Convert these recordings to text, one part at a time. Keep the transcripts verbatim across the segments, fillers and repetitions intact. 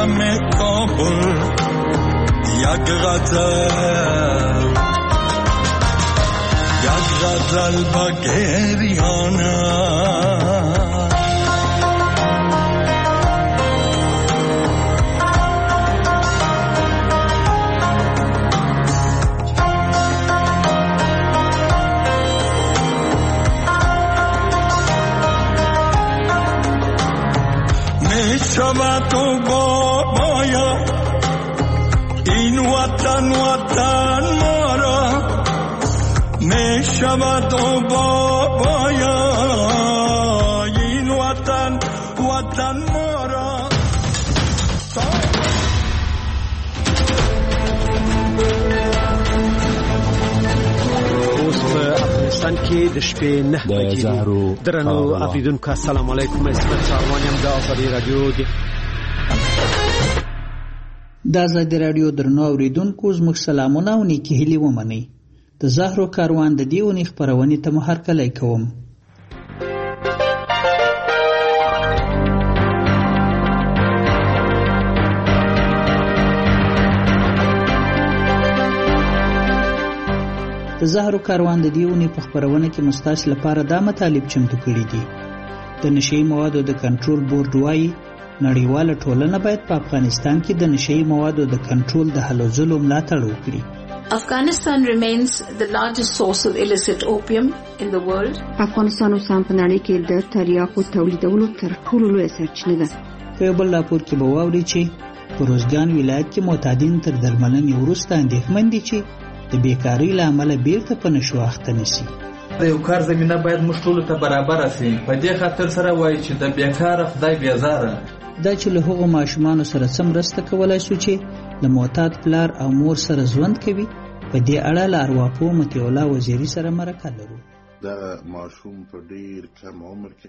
دم کابل یک غزل یک غزل با گریانه شود تو بابایا این وطن وطن ما را می شود تو بابایا این وطن وطن ما را اوس په افغانستان کې د شپې نه بجې درنو اوریدونکو السلام علیکم اسمت ساروان یم د آزادي رادیو د آزادي رادیو درنو اوریدونکو زموږ سلامونه او نیکې هیلې ومنئ. د زهرو کاروان د دې اونۍ خپرونې ته مو هرکلی کوم. د زهرو کاروان د دې اونۍ په خپرونه کې مو ستاسو لپاره دا مطالب چمتو کړي دي. د نشهیي موادو د کنټرول بورډ وایي نړیواله ټولنه باید په افغانستان کې د نشهیي موادو د کنټرول د هلو ځلو ملاتړ وکړي. Afghanistan remains the largest source of illicit opium in the world. افغانستان اوس هم په نړۍ کې د تریاکو تولیدولو تر ټولو لویه سرچینه ده. په یو بل راپور کې به واورئ چې په روزګان ولایت کې معتادین تر درملنې وروسته اندېښمن دي چې د بیکارۍ له امله بیرته په نشو اخته نشي. د یو کار زمینه باید موږ ټولو ته برابره سي. په دې خاطر سره وایي چې د بیکاره خدای بیزاره. دا چې له هغو ماشومانو سره څه مرسته کولی شو چې د معتاد پلار او مور سره ژوند کوي. په دې اړه له ارواپوه مطیع الله وزیري سره مرکه لرو. دا ماشوم په ډېر کم عمر کې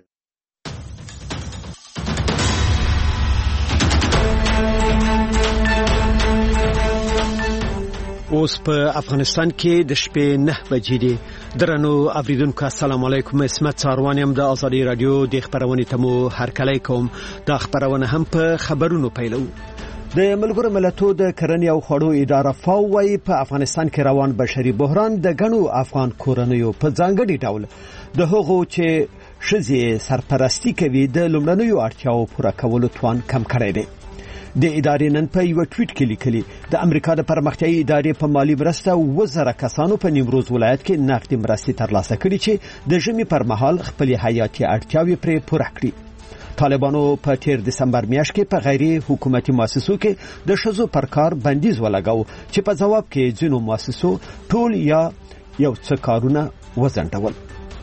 اوس په افغانستان کې د شپې نه بجې دي. درنو اوریدونکو السلام علیکم اسمت ساروان یم د آزادي رادیو د خپرونې ته مو هرکلی کوم. دا خپرونه هم په خبرونو پیلو. د ملګرو ملتونو د کرنې او خوړو اداره فاو وايي په افغانستان کې روان بشري بحران د غنو افغان کورنیو په ځانګړي ډول د هغو چې ښځې سرپرستی کوي د لومړنیو اړتیاو پوره کولو توان کم کړی دی. د ادارې نن په یو ټویټ کې لیکلي د امریکا د پرمختیایي ادارې په مالی مرسته اووه زره کسانو په نیمروز ولایت کې نقدي مرستې ترلاسه کړي چې د ژمي پر مهال خپلې حیاتي اړتیاوې پرې پوره کړي. طالبانو په تیر دسمبر میاشت کې په غیر حکومتي مؤسسو کې د ښځو پر کار بندیز ولګاو چې په ځواب کې ځینو مؤسسو ټول یا یو څه کارونه وځنډول.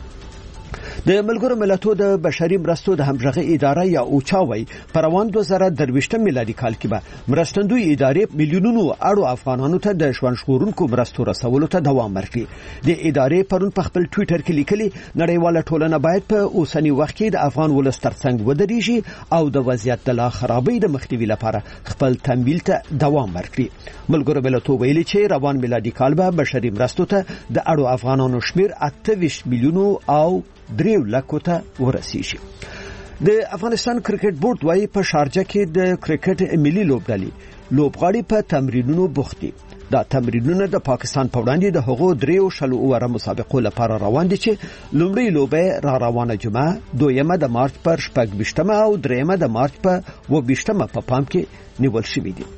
د ملګرو ملتونو د بشري مرستو د همغږي اداره یا اوچاوي پر روان دوه زره درویشت میلادي کال کې به مرستندوی ادارې میلیونونو اړو افغانانو ته د ژوند ژغورونکو مرستو رسولو ته دوام ورکړي. د ادارې پرون په خپل ټویټر کې لیکلي نړیواله ټولنه باید په اوسنی وخت کې د افغان ولس ترڅنګ ودرېږي او د وضعیت د لا خرابۍ د مخنیوي لپاره خپل تمویل ته دوام ورکړي. ملګرو ملتونو ویلي چې روان میلادي کال به بشري مرستو ته د اړو افغانانو شمیر اته ویشت میلیونو او دریو لکو ته ورسیږي. د افغانستان کرکټ بورډ وايي په شارجه کې د کرکټ ملي لوبډلې لوبغاړي په تمرینونو بوخت دي. دا تمرینونه د پاکستان په وړاندې د هغو دریو شلو اوره مسابقو لپاره روان دي چې لومړی لوبه را روانه جمعه، دویمه د مارچ پر شپږ ویشتمه او دریمه د مارچ په اووه ویشتمه په پام کې نیول شوې دي.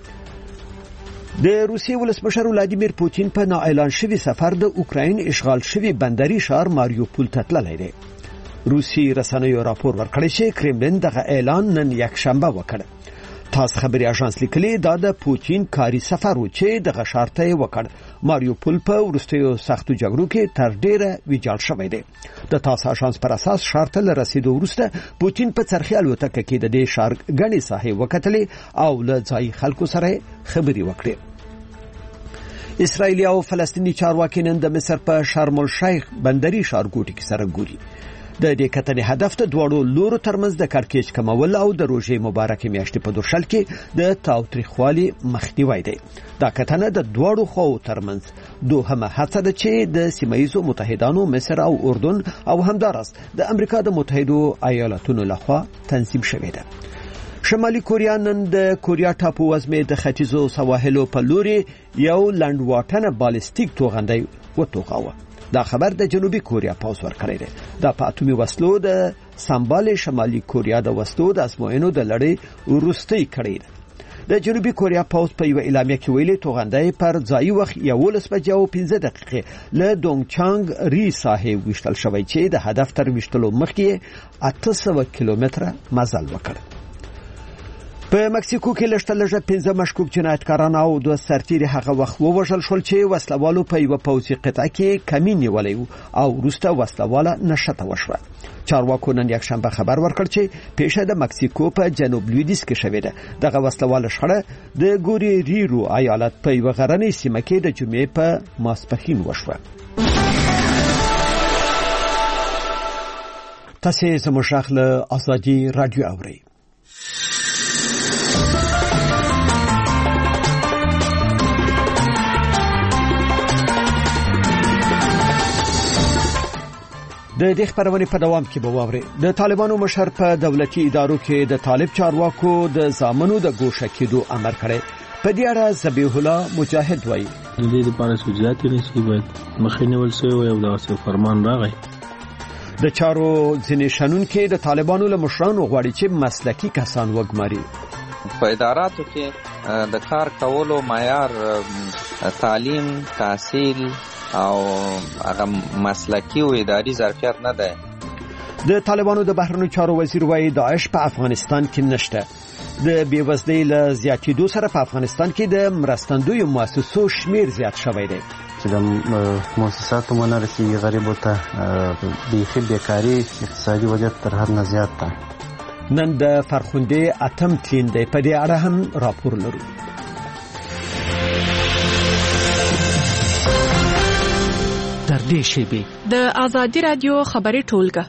د روسیې ولسمشر ولادیمیر پوتین په نااعلان شوی سفر د اوکراین اشغال شوی بندري ښار ماریوپول ته تللی دی. روسي رسنیو راپور ورکړی چې کرملین دغه اعلان نن یک شنبه وکړ. تاس خبري اژانس لیکلي دا د پوتین کاري سفر و چې دغه ښار ته وکړ. ماریوپول په وروستیو سختو جګړو کې تر ډیره ویجاړ شوی دی. د تاس اژانس پر اساس ښار ته رسیدو وروسته پوتین په څرخي الوتکه کې د دې ښار غني ساحې وکتلې او له ځای خلکو سره خبري وکړي. اسرائیل او فلسطینی چارواکي نن د مصر په شرم الشیخ بندري ښارګوټي کې سره ګوري. د دې کتنې هدف ته دواړو لورو ترمنځ د کړکېچ کمول او د روژې مبارکې میاشتې په درشل کې د تاوتریخوالي مخنیوی دی. دا کتنه د دواړو خواو ترمنځ دوهمه هڅه ده چې د سیمه‌ییزو متحدانو مصر او اردن او همداراز د امریکا د متحدو ایالاتونو لخوا تنظیم شوې ده. شمالي کوریا نن د کوریا ټاپو وزمې د ختیځو سواحلو په لوري یو لنډواټنه بالستیک توغندی وټوغاوه. دا خبر د جنوبي کوریا پوز ورکړی دی. دا په اتومي وسلو د سمبال شمالي کوریا د وسلو د ازموینو د لړۍ وروستۍ کړی دی. د جنوبي کوریا پوز په یو اعلامیه کې ویلي توغندی پر ځایي وخت یولس بجې او پنځه دقیقې له دونګچانګ ری ساحې ویشتل شوی چې د هدف تر ویشتلو مخکې اته سوه کیلومتره مزل وکړ. په مکسیکو کې لږ تر لږه پنځه مشکوک جنایتکاران او دوه سرتیري هغه وخت ووژل شول چې وسلوالو په یوه پوځي قطعه کې کمین نیولی او وروسته وسلواله نښته وشوه. چارواکو نن یکشنبه خبر ورکړ چې پیښه د مکسیکو په جنوب لویدیځ کې شوې ده. دغه وسلواله شخړه د ګوریریرو ایالت په یوه غرنۍ سیمه کې د جمعې په ماسپښین وشوه. تاسې زموږ غږ له ازادي راډیو اورئ. د دې خبرونې په دوام کې به واورئ د طالبانو مشر په دولتي ادارو کې د طالب چارواکو د زامنو د ګوښه کېدو امر کړی. په دې اړه ذبیح الله مجاهد وایي د دې لپاره سوجات نشي باید مخې نیول شوی او داسې فرمان راغی. د چارو ځینې شنونکي د طالبانو له مشرانو غواړي چې مسلکي کسان وګماري. په اداراتو کې د کار کولو معیار تعلیم، تحصیل او هغه مسلکی او اداري ظرفیت نه ده. د طالبانو د بهرنیو چارو وزیر وایي داعش په افغانستان کې نشته. د بیوزلۍ له زیاتېدو سره په افغانستان کې د مرستندویو مؤسسو شمیر زیات شوی دی. چې د مؤسساتو ونه رسیږي غریبو ته بیخي بیکاري اقتصادي وضعیت تر هر نه زیات ده. نن د فرخندې اتم تلین دی. په دې اړه هم راپور لرو. در دې شیبې د ازادي رادیو خبري ټولګه.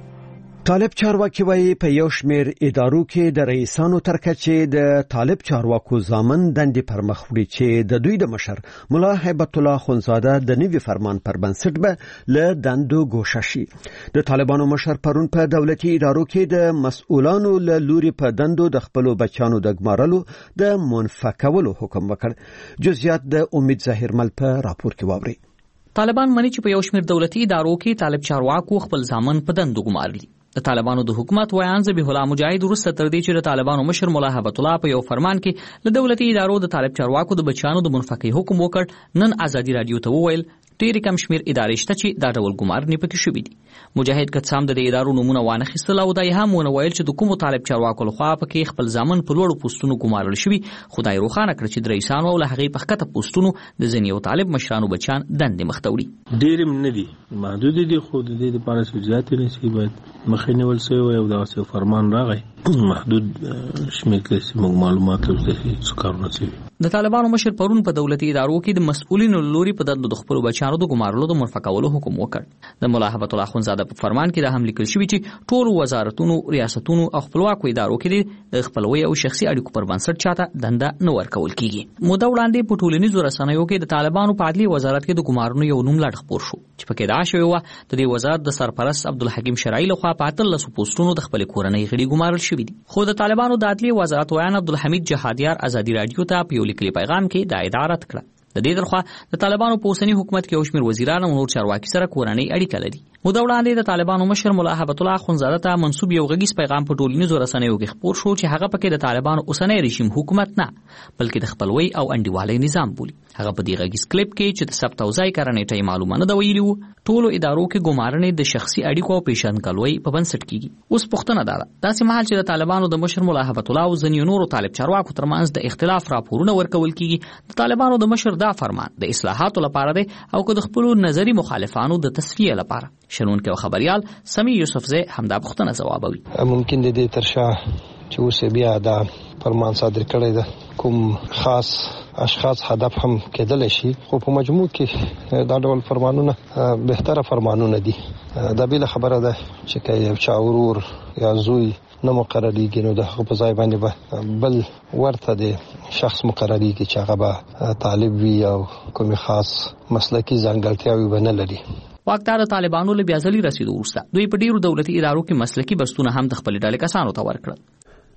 طالب چارواکي وایي په یو شمیر ادارو کې د رئیسانو تر کچې د طالب چارواکو ضامن دندې پر مخ وړي چې د دوی د مشر ملا هیبت الله خونزاده د نوي فرمان پر بنسټ به له دندو ګوښه شي. د طالبانو مشر پرون په دولتي ادارو کې د مسؤلانو له لوري په دندو د خپلو بچیانو د ګمارلو د منفکولو حکم وکړ. جزئیات د امید ظاهرمل په راپور کې واوري. طالبان مني چې په یو شمیر دولتي ادارو کې طالب چارواکو خپل ځامن په دندو ګمارلي. د طالبانو د حکومت ویان ذبیح الله مجاهد وروسته تر دې چې د طالبانو مشر ملا هیبت الله په یو فرمان کې له دولتي ادارو د طالب چارواکو د بچیانو د منفکۍ حکم وکړ، نن ازادي رادیو ته وویل ډېر کم شمیر ادارې شته چې دا ډول ګمارنې پکې شوي دي. مجاهد که څه هم د دې ادارو نومونه وانخیستل او دا یې هم ونه ویل چې د کومو طالب چارواکو لخوا پکې خپل ځامن په لوړو پوسټونو ګمارل شوي. خدای روښانه کړ چې د رئیسانو او له هغې په ښکته پوسټونو د ځینې یو طالب مشرانو بچیان دندې مخ ته وړي. ډېر هم نه دي، محدود دي، خو د دې لپاره سوجات نشي باید مخې نیول شوی او داسې فرمان راغی. محدود شمیر کې موږ معلومات ورته څه کارونه شوي. د طالبانو مشر پرون په دولتي ادارو کې د مسؤلینو لوري په دندو د خپلو بچیانو د ګمارلو د منفکولو حکم وکړ. د ملا هیبت الله خونزاده په فرمان کې دا هم لیکل شوي چې ټولو وزارتونو، ریاستونو او خپلواکو ادارو کې د خپلوي او شخصي اړیکو پر بنسټ چاته دنده نه ورکول کیږي. موده وړاندې په ټولنیزو رسنیو کې د طالبانو په عدلي وزارت کې د ګمارنو یو نوم لا خپور شو چې پکې دا شوی و د دې وزارت د سرپرست عبدالحکیم شرعي لخوا په اتلسو پوسټونو د خپل کورنۍ غړي ګمارل شوي دي. خو د طالبانو د عدلي وزارت ویان عبدالحمید جهادیار ازادي رادیو ته په یو لیکلي پیغام کې دا ادعا رد کړه. د دې ترخوا د طالبانو په اوسني حکومت کې یو شمېر وزیران او نور چارواکي سره کورنۍ اړیکه لري. موده وړاندې د طالبانو مشر ملا هیبت الله خونزاده ته منسوب یو غږیز پیغام په ټولنیزو رسنیو کې خپور شو چې هغه پکې د طالبانو اوسنی رژیم حکومت نه بلکې د خپلوي او انډیوالۍ نظام بولي. هغه په دې غږیز کلیپ کې چې د ثبت او ځای کړنې ټی معلومه نه دا ویلي وو ټولو ادارو کې ګمارنې د شخصي اړیکو او پیژندګلوۍ په بنسټ کیږي. اوس پوښتنه ده داسې مهال چې د طالبانو د مشر ملا هیبت الله او ځینې نورو طالب چارواکو ترمنځ د اختلاف راپورونه ورکول کیږي، د طالبانو د مشر دا فرمان د اصلاحاتو لپاره دی او که د خپلو نظری مخالفانو د تصفیه لپاره. شنونکي او خبريال سمی یوسفزی همدا پوښتنه ځوابوي. ممکن د دې ترشا چې اوس بیا دا فرمان صادر کړی ده کوم خاص اشخاص هدف هم کېدلی شي، خو په مجموع کې دا ډول فرمانونه بهتره فرمانونه دي. دا بله خبره ده چې که یو چا ورور یا زوی نه مقرریږي نو د هغه په ځای باندې به بل ورته د شخص مقرریږي چې هغه به طالب وي او کومې خاص مسلکي ځانګړتیاوې به نه لري. واکدار طالبانو له بیا ځلې رسیدو وروسته دوی په ډیرو دولتي ادارو کې مسلکي بستونه هم د خپل ډلې کسانو ته ورکړل.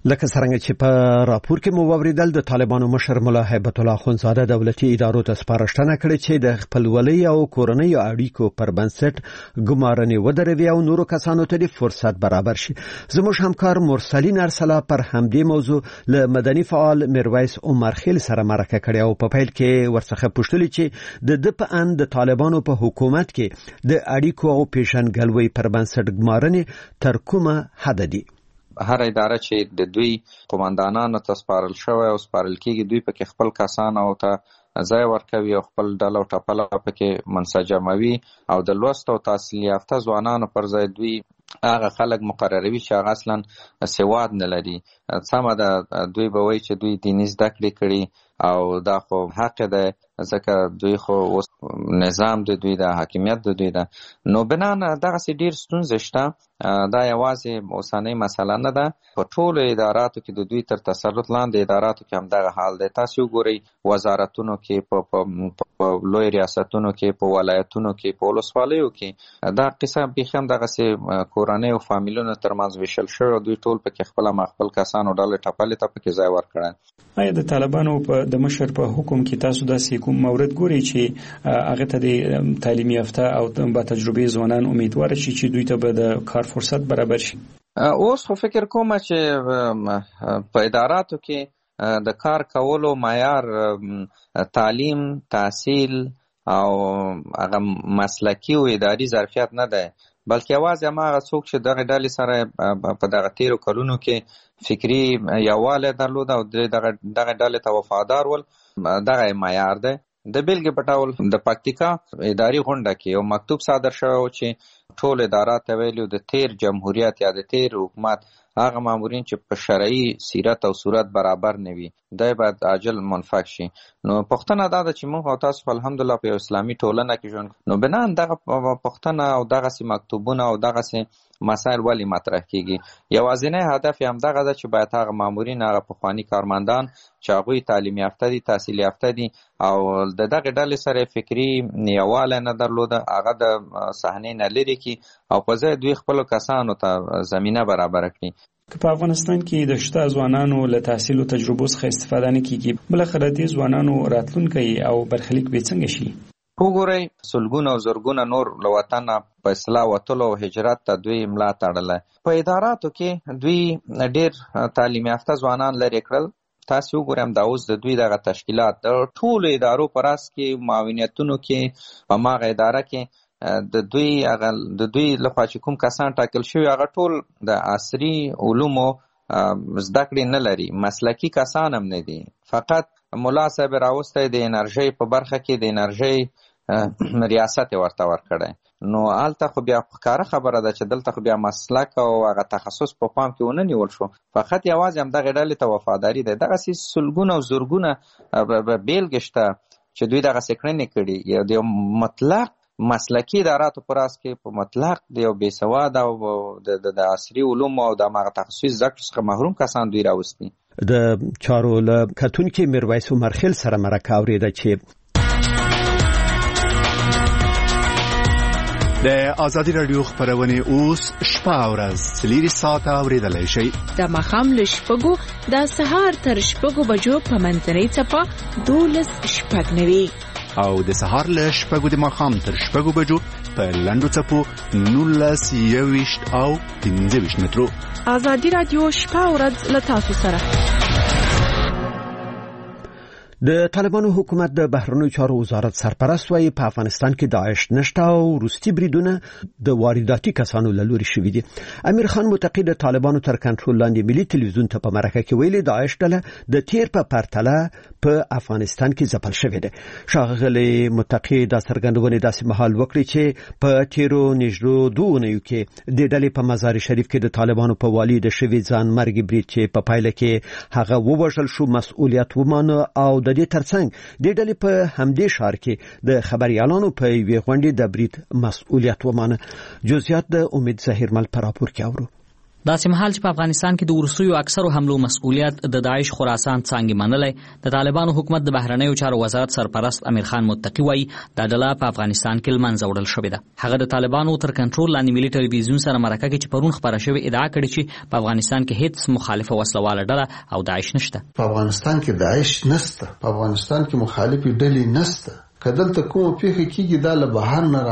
لکه څنګه چې په راپور کې مو واوریدل د طالبانو مشر مولا هیبت الله اخوندزاده دولتي ادارو ته سپارښتنه کړې چې د خپلولۍ او کورنۍ اړیکو پر بنسټ ګمارنې ودروي او نورو کسانو ته د فرصت برابر شي. زموږ همکار مرسلین ارسلا پر همدې موضوع له مدني فعال میرویس عمر خیل سره مرکه کړې او په پیل کې ورڅخه پوښتلې چې د د په ان د طالبانو په حکومت کې د اړیکو او پیژنګلوۍ پر بنسټ ګمارنې تر کومه حد دي. هر اداره چې د دوی قوماندانانو ته سپارل شوی او سپارل کېږي دوی پکې خپل کسان او ته ځای ورکوي او خپل ډله او ټپله پکې منسجموي او د لوست او تحصیل یافته ځوانانو پر ځای دوی هغه خلک مقرروي چې هغه اصلا سواد نه لري. سمه ده دوی به وایي چې دوی دیني زده کړې کړي او دا خو حق ده ځکه دوی خو نظام د دوی د حاکمیت د دوی ده. نو بنان دغسې ډېر ستونزې شته. دا یوازې اوسنۍ مسله نه ده، په ټولو اداراتو کې د دوی تر تسلط لاندې اداراتو کې هم دغه حال دی. تاسو وګورئ وزارتونو کې، په لوی ریاستونو کې، په ولایتونو کې، په ولسوالیو کې دا قصه بیخي هم دغسې کورنۍ او فامیلونو ترمنځ ویشل شوی او دوی ټول پکې خپله خپل کسانو ډلې ټپلې ته پکې ځای ورکړی. آیا د طالبانو په د مشر په حکم کې تاسو داسې کوم مورد ګورئ چې هغه ته د تعلیم یافته او با تجربه ځوانان امیدوار شي چې دوی ته به د کار فرصت برابر شي؟ اوس خو فکر کوم چې په اداراتو کې د کار کولو معیار تعلیم، تحصیل او هغه مسلکي او اداري ظرفیت نه دی، بلکې یوازې هماغه څوک چې دغه ډلې سره په دغه تیرو کلونو کې فکري یووالی درلود او دغه ډلې ته وفادار ول، دغه معیار دی. د بیلګې په ډول د پکتیکا اداري غونډه کې یو مکتوب صادر شوی و چې ټول ادارات ته ویلي د تیر جمهوریت یا د تیر حکومت هغه مامورین چې په شرعي سیرت او صورت برابر نه وي دی باید عاجل منفک شي. نو پوښتنه دا ده چې موږ او تاسو الحمدلله په اسلامي ټولنه کې ژوند، نو بنان دغه پوښتنه او دغسې مکتوبونه او دغسې مسایل ولې مطرح کیږي؟ یوازینی هدف یې همدغه ده چې باید هغه مامورین، هغه پخواني کارمندان چې هغوی تعلیم یافته دي، تحصیل یافته دي او د دغې ډلې سره فکري یووالی نه درلوده، هغه د صحنې نه لرې کړي او په ځای دوی خپلو کسانو ته زمینه برابره کړي. که په افغانستان کې د شته ځوانانو له تحصیل او تجربو څخه استفاده نه کیږي، بالاخره دې ځوانانو راتلونکی او برخلیک به څنګه شي؟ وګورئ سلګونه او زرګونه نور له وطنه په اصلاح وتلو او هجرت ته دوی ملا تړله. په اداراتو کې دوی ډېر تعلیم یافته ځوانان لرې کړل. تاسو وګورئ دا اوس د دوی دغه تشکیلات د ټولو ادارو په راس کې معاونیتونو کې په هماغه اداره کې د دوی هغه د دوی لخوا چې کوم کسان ټاکل شوي هغه ټول د عصري علومو زده کړې نه لري، مسلکي کسان هم نه دي. فقط ملا صاحب راوستی د انرژۍ په برخه کې د انرژۍ ریاست یې ورته ورکړی. نو هلته خو بیا ښکاره خبره ده چې دلته خو بیا مسلک او هغه تخصص په پام کې ونه نیول شو، فقط یوازې همدغې ډلې ته وفاداري ده. دغسې سلګونه او زرګونه بیلګې شته چې دوی دغسې کړنې کړي. د یو مطلق مسلکي اداراتو په راس کې په مطلق د یو بېسواده او د عصري علومو او د هماغه تخصصي زده کړو څخه محروم کسان دوی راوستي. د چارو له کتونکي میرویس عمر خیل سره مرکه اورېده چې د آزادي رادیو خبرونه اوس شپه او ورځ څلور ساعته اورېدلای شئ. د ماښام له شپږو د سهار تر شپږو بجو په منځنۍ څپه دولس شپږ نوي او د سهار له شپږو د ماښام تر شپږو بجو په لنډو څپو نولس یوویشت او پنځه ویشت مترو. آزادي رادیو شپه او ورځ له تاسو سره. د طالبانو حکومت د بهرنیو چارو وزارت سرپرست وايي په افغانستان کې داعش نشته او روسي بریدونه د وارداتي کسانو له لوري شوي دي. امیر خان متقی د طالبانو تر کنټرول لاندې ملي ټلویزیون ته په مرکه کې ویلي داعش ډله د تیر په پرتله په افغانستان کې ځپل شوې ده. ښاغلي متقی دا څرګندونه داسې مهال وکړي چې په تیرو نږدې دوه اونیو کې د ډلې په مزار شریف کې د طالبانو په والي د شوي ځان مرګ برید چې په پایله کې هغه ووژل شو مسؤلیت ومانه او د دې ترڅنګ د ډلې په همدې ښار کې د خبريالانو په یوې غونډې د برید مسؤلیت ومانه. جزئیات د امید ظاهرمل په راپور کې اورو. داسې مهال چې په افغانستان کې د وروستیو اکثرو حملو مسؤلیت د داعش خراسان څانګې منلی، د طالبانو حکومت د بهرنیو چارو وزارت سرپرست امیر خان متقي وایي دا ډله په افغانستان کې له منځه وړل شوې ده. هغه د طالبانو تر کنټرول لاندې ملي ټلویزیون سره مرکه کې چې پرون خپره شوې ادعا کړې چې په افغانستان کې هیڅ مخالفه وسلواله ډله او داعش نشته. په افغانستان کې داعش نشته، په افغانستان کې مخالفې ډلې نشته. که دلته کومه پیښه کېږي دا له بهر نه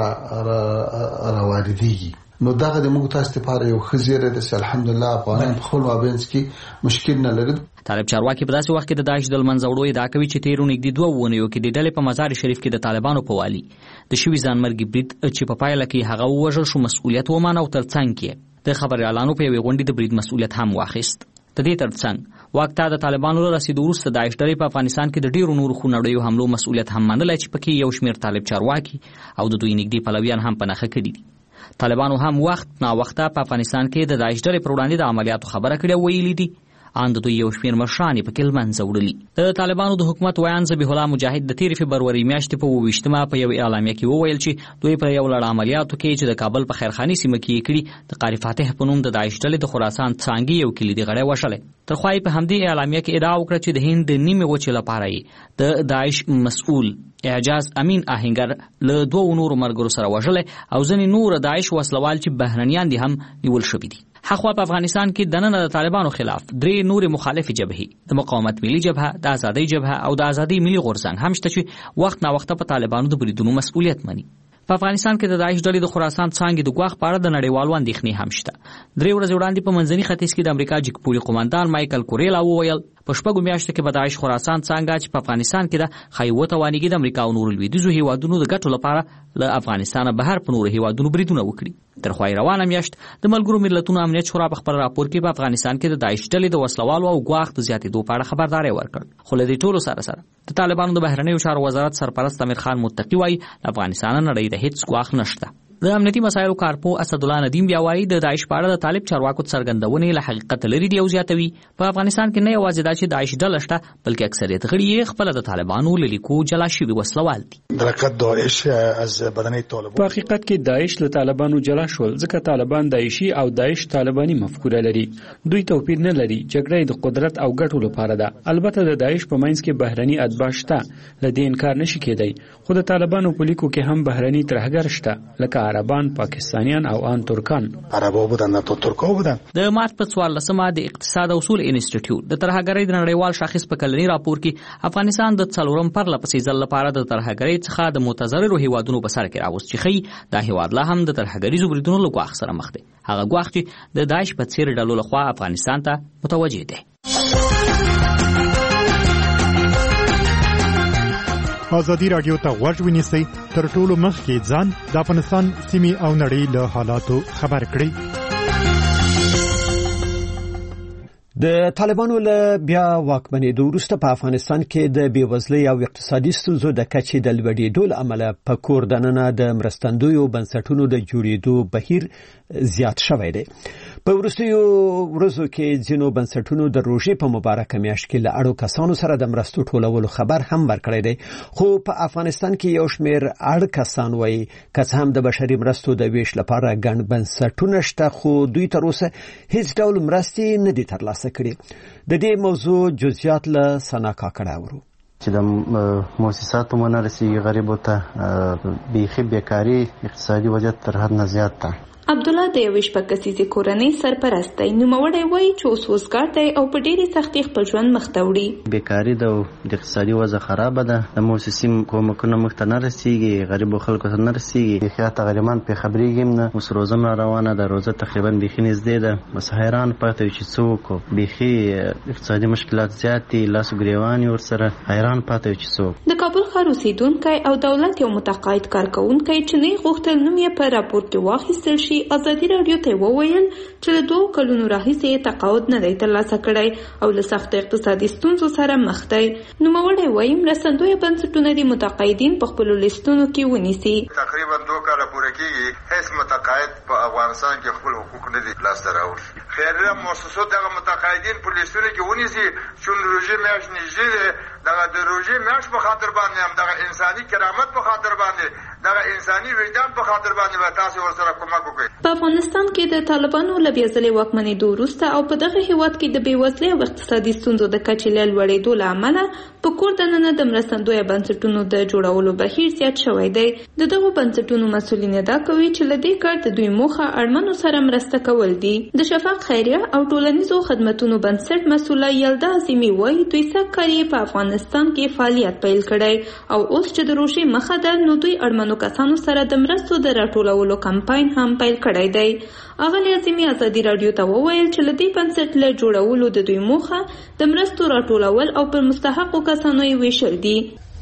راواردېږي، نو دغه د موږ تاسو لپاره یو ښه زیری دی چې الحمدلله افغانان په خپل مابینځ کې مشکل نه لري. طالب چارواکي په داسې وخت کې د داعش د منځه وړو ادعا کوي چې تیرو نږدې دوه اونیو کې د ډلې په مزار شریف کې د طالبانو په والي د شوي ځانمرګي برید چې په پایله کې هغه ووژل شو مسؤلیت ومانه او تر څنګ کې د خبریالانو په یوې غونډې د برید مسؤلیت هم واخیست. د دې تر څنګ واک ته د طالبانو له رسیدو وروسته داعش ډلې په افغانستان کې د ډیرو نورو خونړیو حملو مسؤلیت هم منلی چې پکې یو شمېر طالب چارواکي او د دوی نږدې پلویان هم په نښه کړي دي. طالبانو هم وخت نا وخته په افغانستان کې د داعش ډلې پر وړاندې د عملیاتو خبره کړې او ویلي دي ان د دوی یو شمېر مشران یې پکې له منځه وړلي. د طالبانو د حکومت ویان ذبیح الله مجاهد د تېرې فبروري میاشتې په اووه ویشتمه په یو اعلامیه کې وویل چې دوی په یو لړ عملیاتو کې چې د کابل په خیرخاني سیمه کې یې کړي د قاری فاتح په نوم د داعش ډلې د خراسان څانګې یو کلیدي غړی وشلی. تر خوا یې په همدې اعلامیه کې ادعا وکړه چې د هند د نیمې وچې لپاره یې د داعش مسؤول اعجاز امین آهنګر له دوو نورو ملګرو سره وژلی او ځینې نور داعش وسلوال چې بهرنیان دي هم نیول شوي دي. حخوا په افغانستان کې دننه د طالبانو خلاف درې نورې مخالفې جبهې د مقاومت ملي جبهه، د ازادۍ جبهه او د ازادۍ ملي غورځنګ هم شته چې وخت نا وخته په طالبانو د بریدونو مسؤلیت مني. په افغانستان کې د داعش ډلې د خراسان څانګې د ګواښ په اړه د نړیوالو اندېښنې هم شته. درې ورځې وړاندې په منځني ختیځ کې د امریکا جګپوري قومندان مایکل کوریلا وویل په شپږو میاشتو کې به داعش خراسان څانګه چې په افغانستان کې ده ښایي وتوانېږي د امریکا او نورو لویدیځو هیوادونو د ګټو لپاره له افغانستانه بهر په نورو هیوادونو بریدونه وکړي. تر خوا روانه میاشت د ملګرو ملتونو امنیت شورا په خپل راپور کې په افغانستان کې د داعش ډلې د وسلوالو او ګواښ د زیاتېدو په اړه خبرداری ورکړ. خو له دې ټولو سره سره د طالبانو د بهرنیو چارو وزارت سرپرست امیر خان متقي وایي د افغانستان نړۍ د هیڅ ګواښ نشته. د امنیتي مسایلو کارپو اسدالله ندیم بیا وایي د داعش په اړه د طالب چارواکو څرګندونې له حقیقت لرې دي او زیاتوي په افغانستان کې نه یوازې دا چې داعش ډله شته بلکې اکثریت غړي یې خپله د طالبانو له لیکو جلا شوي وسلوال دي. په حقیقت کې داعش له طالبانو جلا شول ځکه طالبان داعشي او داعش طالباني مفکوره لري. دوی توپیر نه لري. جګړه د قدرت او ګټو لپاره ده. البته د داعش په منځ کې بهرني اتباع شته، له دې انکار نشي کېدی. خو د طالبانو په لیکو کې هم بهرني ترهګر شته لکه عربان، پاکستانیان او ان ترکان. عربو بودن نه ترکو بودن. د مارچ په څوارلسمه د اقتصاد او اصول انسټیټیوټ د ترهګرۍ د نړیوال شاخص په کلني راپور کې افغانستان د څلورم پرلپسې ځل لپاره د ترهګرۍ څخه د متضررو هیوادونو په سر کې راوست چې ښیي دا هیواد لا هم د ترهګریزو بریدونو له ګواښ سره مخ دی. هغه ګواښ چې د داعش په څېر ډلو لخوا افغانستان ته متوجه دی. ازادي راډیو ته غوږ ونیسئ تر ټولو مخکې ځان د افغانستان سیمې او نړۍ له حالاتو خبر کړئ. د طالبانو له بیا واکمنېدو وروسته په افغانستان کې د بېوزلۍ او اقتصادي ستونزو د کچې د لوړېدو له امله په کور دننه د مرستندویو بنسټونو د جوړېدو بهیر زیات شوی دی. په وروستیو ورځو کې ځینو بنسټونو د روژې په مبارکه میاشت کې له اړو کسانو سره د مرستو ټولولو خبر هم ورکړی دی. خو په افغانستان کې یو شمېر اړ کسان وایي که څه هم د بشري مرستو د ویش لپاره ګڼ بنسټونه شته خو دوی تر اوسه هیڅ ډول مرستې نه دي ترلاسه کړي. د دې موضوع جزئیات له ثنا کاکړه اورو. چې د مؤسساتو ونه رسیږي غریبو ته بیخي بیکاري اقتصادي وضعیت تر حد نه زیات ده. عبدالله د یوې شپږ کسیزې کورنۍ سرپرست دی. نوموړی وایي چې اوس وزګار دی او په ډېرې سختۍ خپل ژوند مخ ته وړي. بیکاري ده او د اقتصادي وضع خرابه ده. د مؤسسې کومکونه موږ ته نه رسیږي، غریبو خلکو ته نه رسیږي. بیخي حتی غریبان پرې خبرېږي هم نه. اوس روزه را روانه ده، روزه تقریبا بیخي نږدې ده. بس حیران پاتې یو چې څه وکړو. بیخي اقتصادي مشکلات زیات دي، لاس ګریوان یې ورسره. حیران پاتې یو چې څه وکړو. د کابل ښار اوسېدونکی او دولت یو متقاعد کارکوونکی چې نه یې غوښتل نوم یې په راپور کې واخیستل شي ازادي راډیو ته وویل چې له دوه کلونو راهیسې تقاعد نه دی ترلاسه کړی او له سختو اقتصادي ستونزو سره مخ دی. نوموړی وایي مرستندویه بنسټونه د متقاعدین په خپلو لیستونو کې ونیسي. تقریبا دوه کاله پوره کېږي هیڅ متقاعد په افغانستان کې خپل حقوق نه دي لاسته راوړي. خیریه مؤسسو دغه متقاعدین په لیستونو کې ونیسي چې روژې میاشت نږدې دی. دغه د روژې میاشت په خاطر باندې هم دغه انساني کرامت په خاطر باندې دغه انساني وجدان په خاطر باندې به تاسو ورسره کومک وکړئ. په افغانستان کې د طالبانو له بیا ځلې واکمنېدو وروسته او په دغه هیواد کې د بېوزلۍ او اقتصادي ستونزو د کچې له لوړېدو له امله په کور دننه د مرستندویه بنسټونو د جوړولو بهیر زیات شوی دی. د دغو بنسټونو مسؤلین ادعا کوي چې له دې کار د دوی موخه اړمنو سره مرسته کول دي. د شفاق خیریه او ټولنیزو خدمتونو بنسټ مسؤله یلدا عظیمي وایي دوی سږ کال یې په افغانستان کې فعالیت پیل کړی او اوس چې د روژې مخه ده نو دوی اړمنو کسانو سره د مرستو د راټولولو کمپاین هم پیل کړی دی. اغلې عظیمي ازادي رادیو ته وویل چې له دې بنسټ له جوړولو د دوی موخه د مرستو راټولول او پر مستحقو کسانو یې ویشل دي.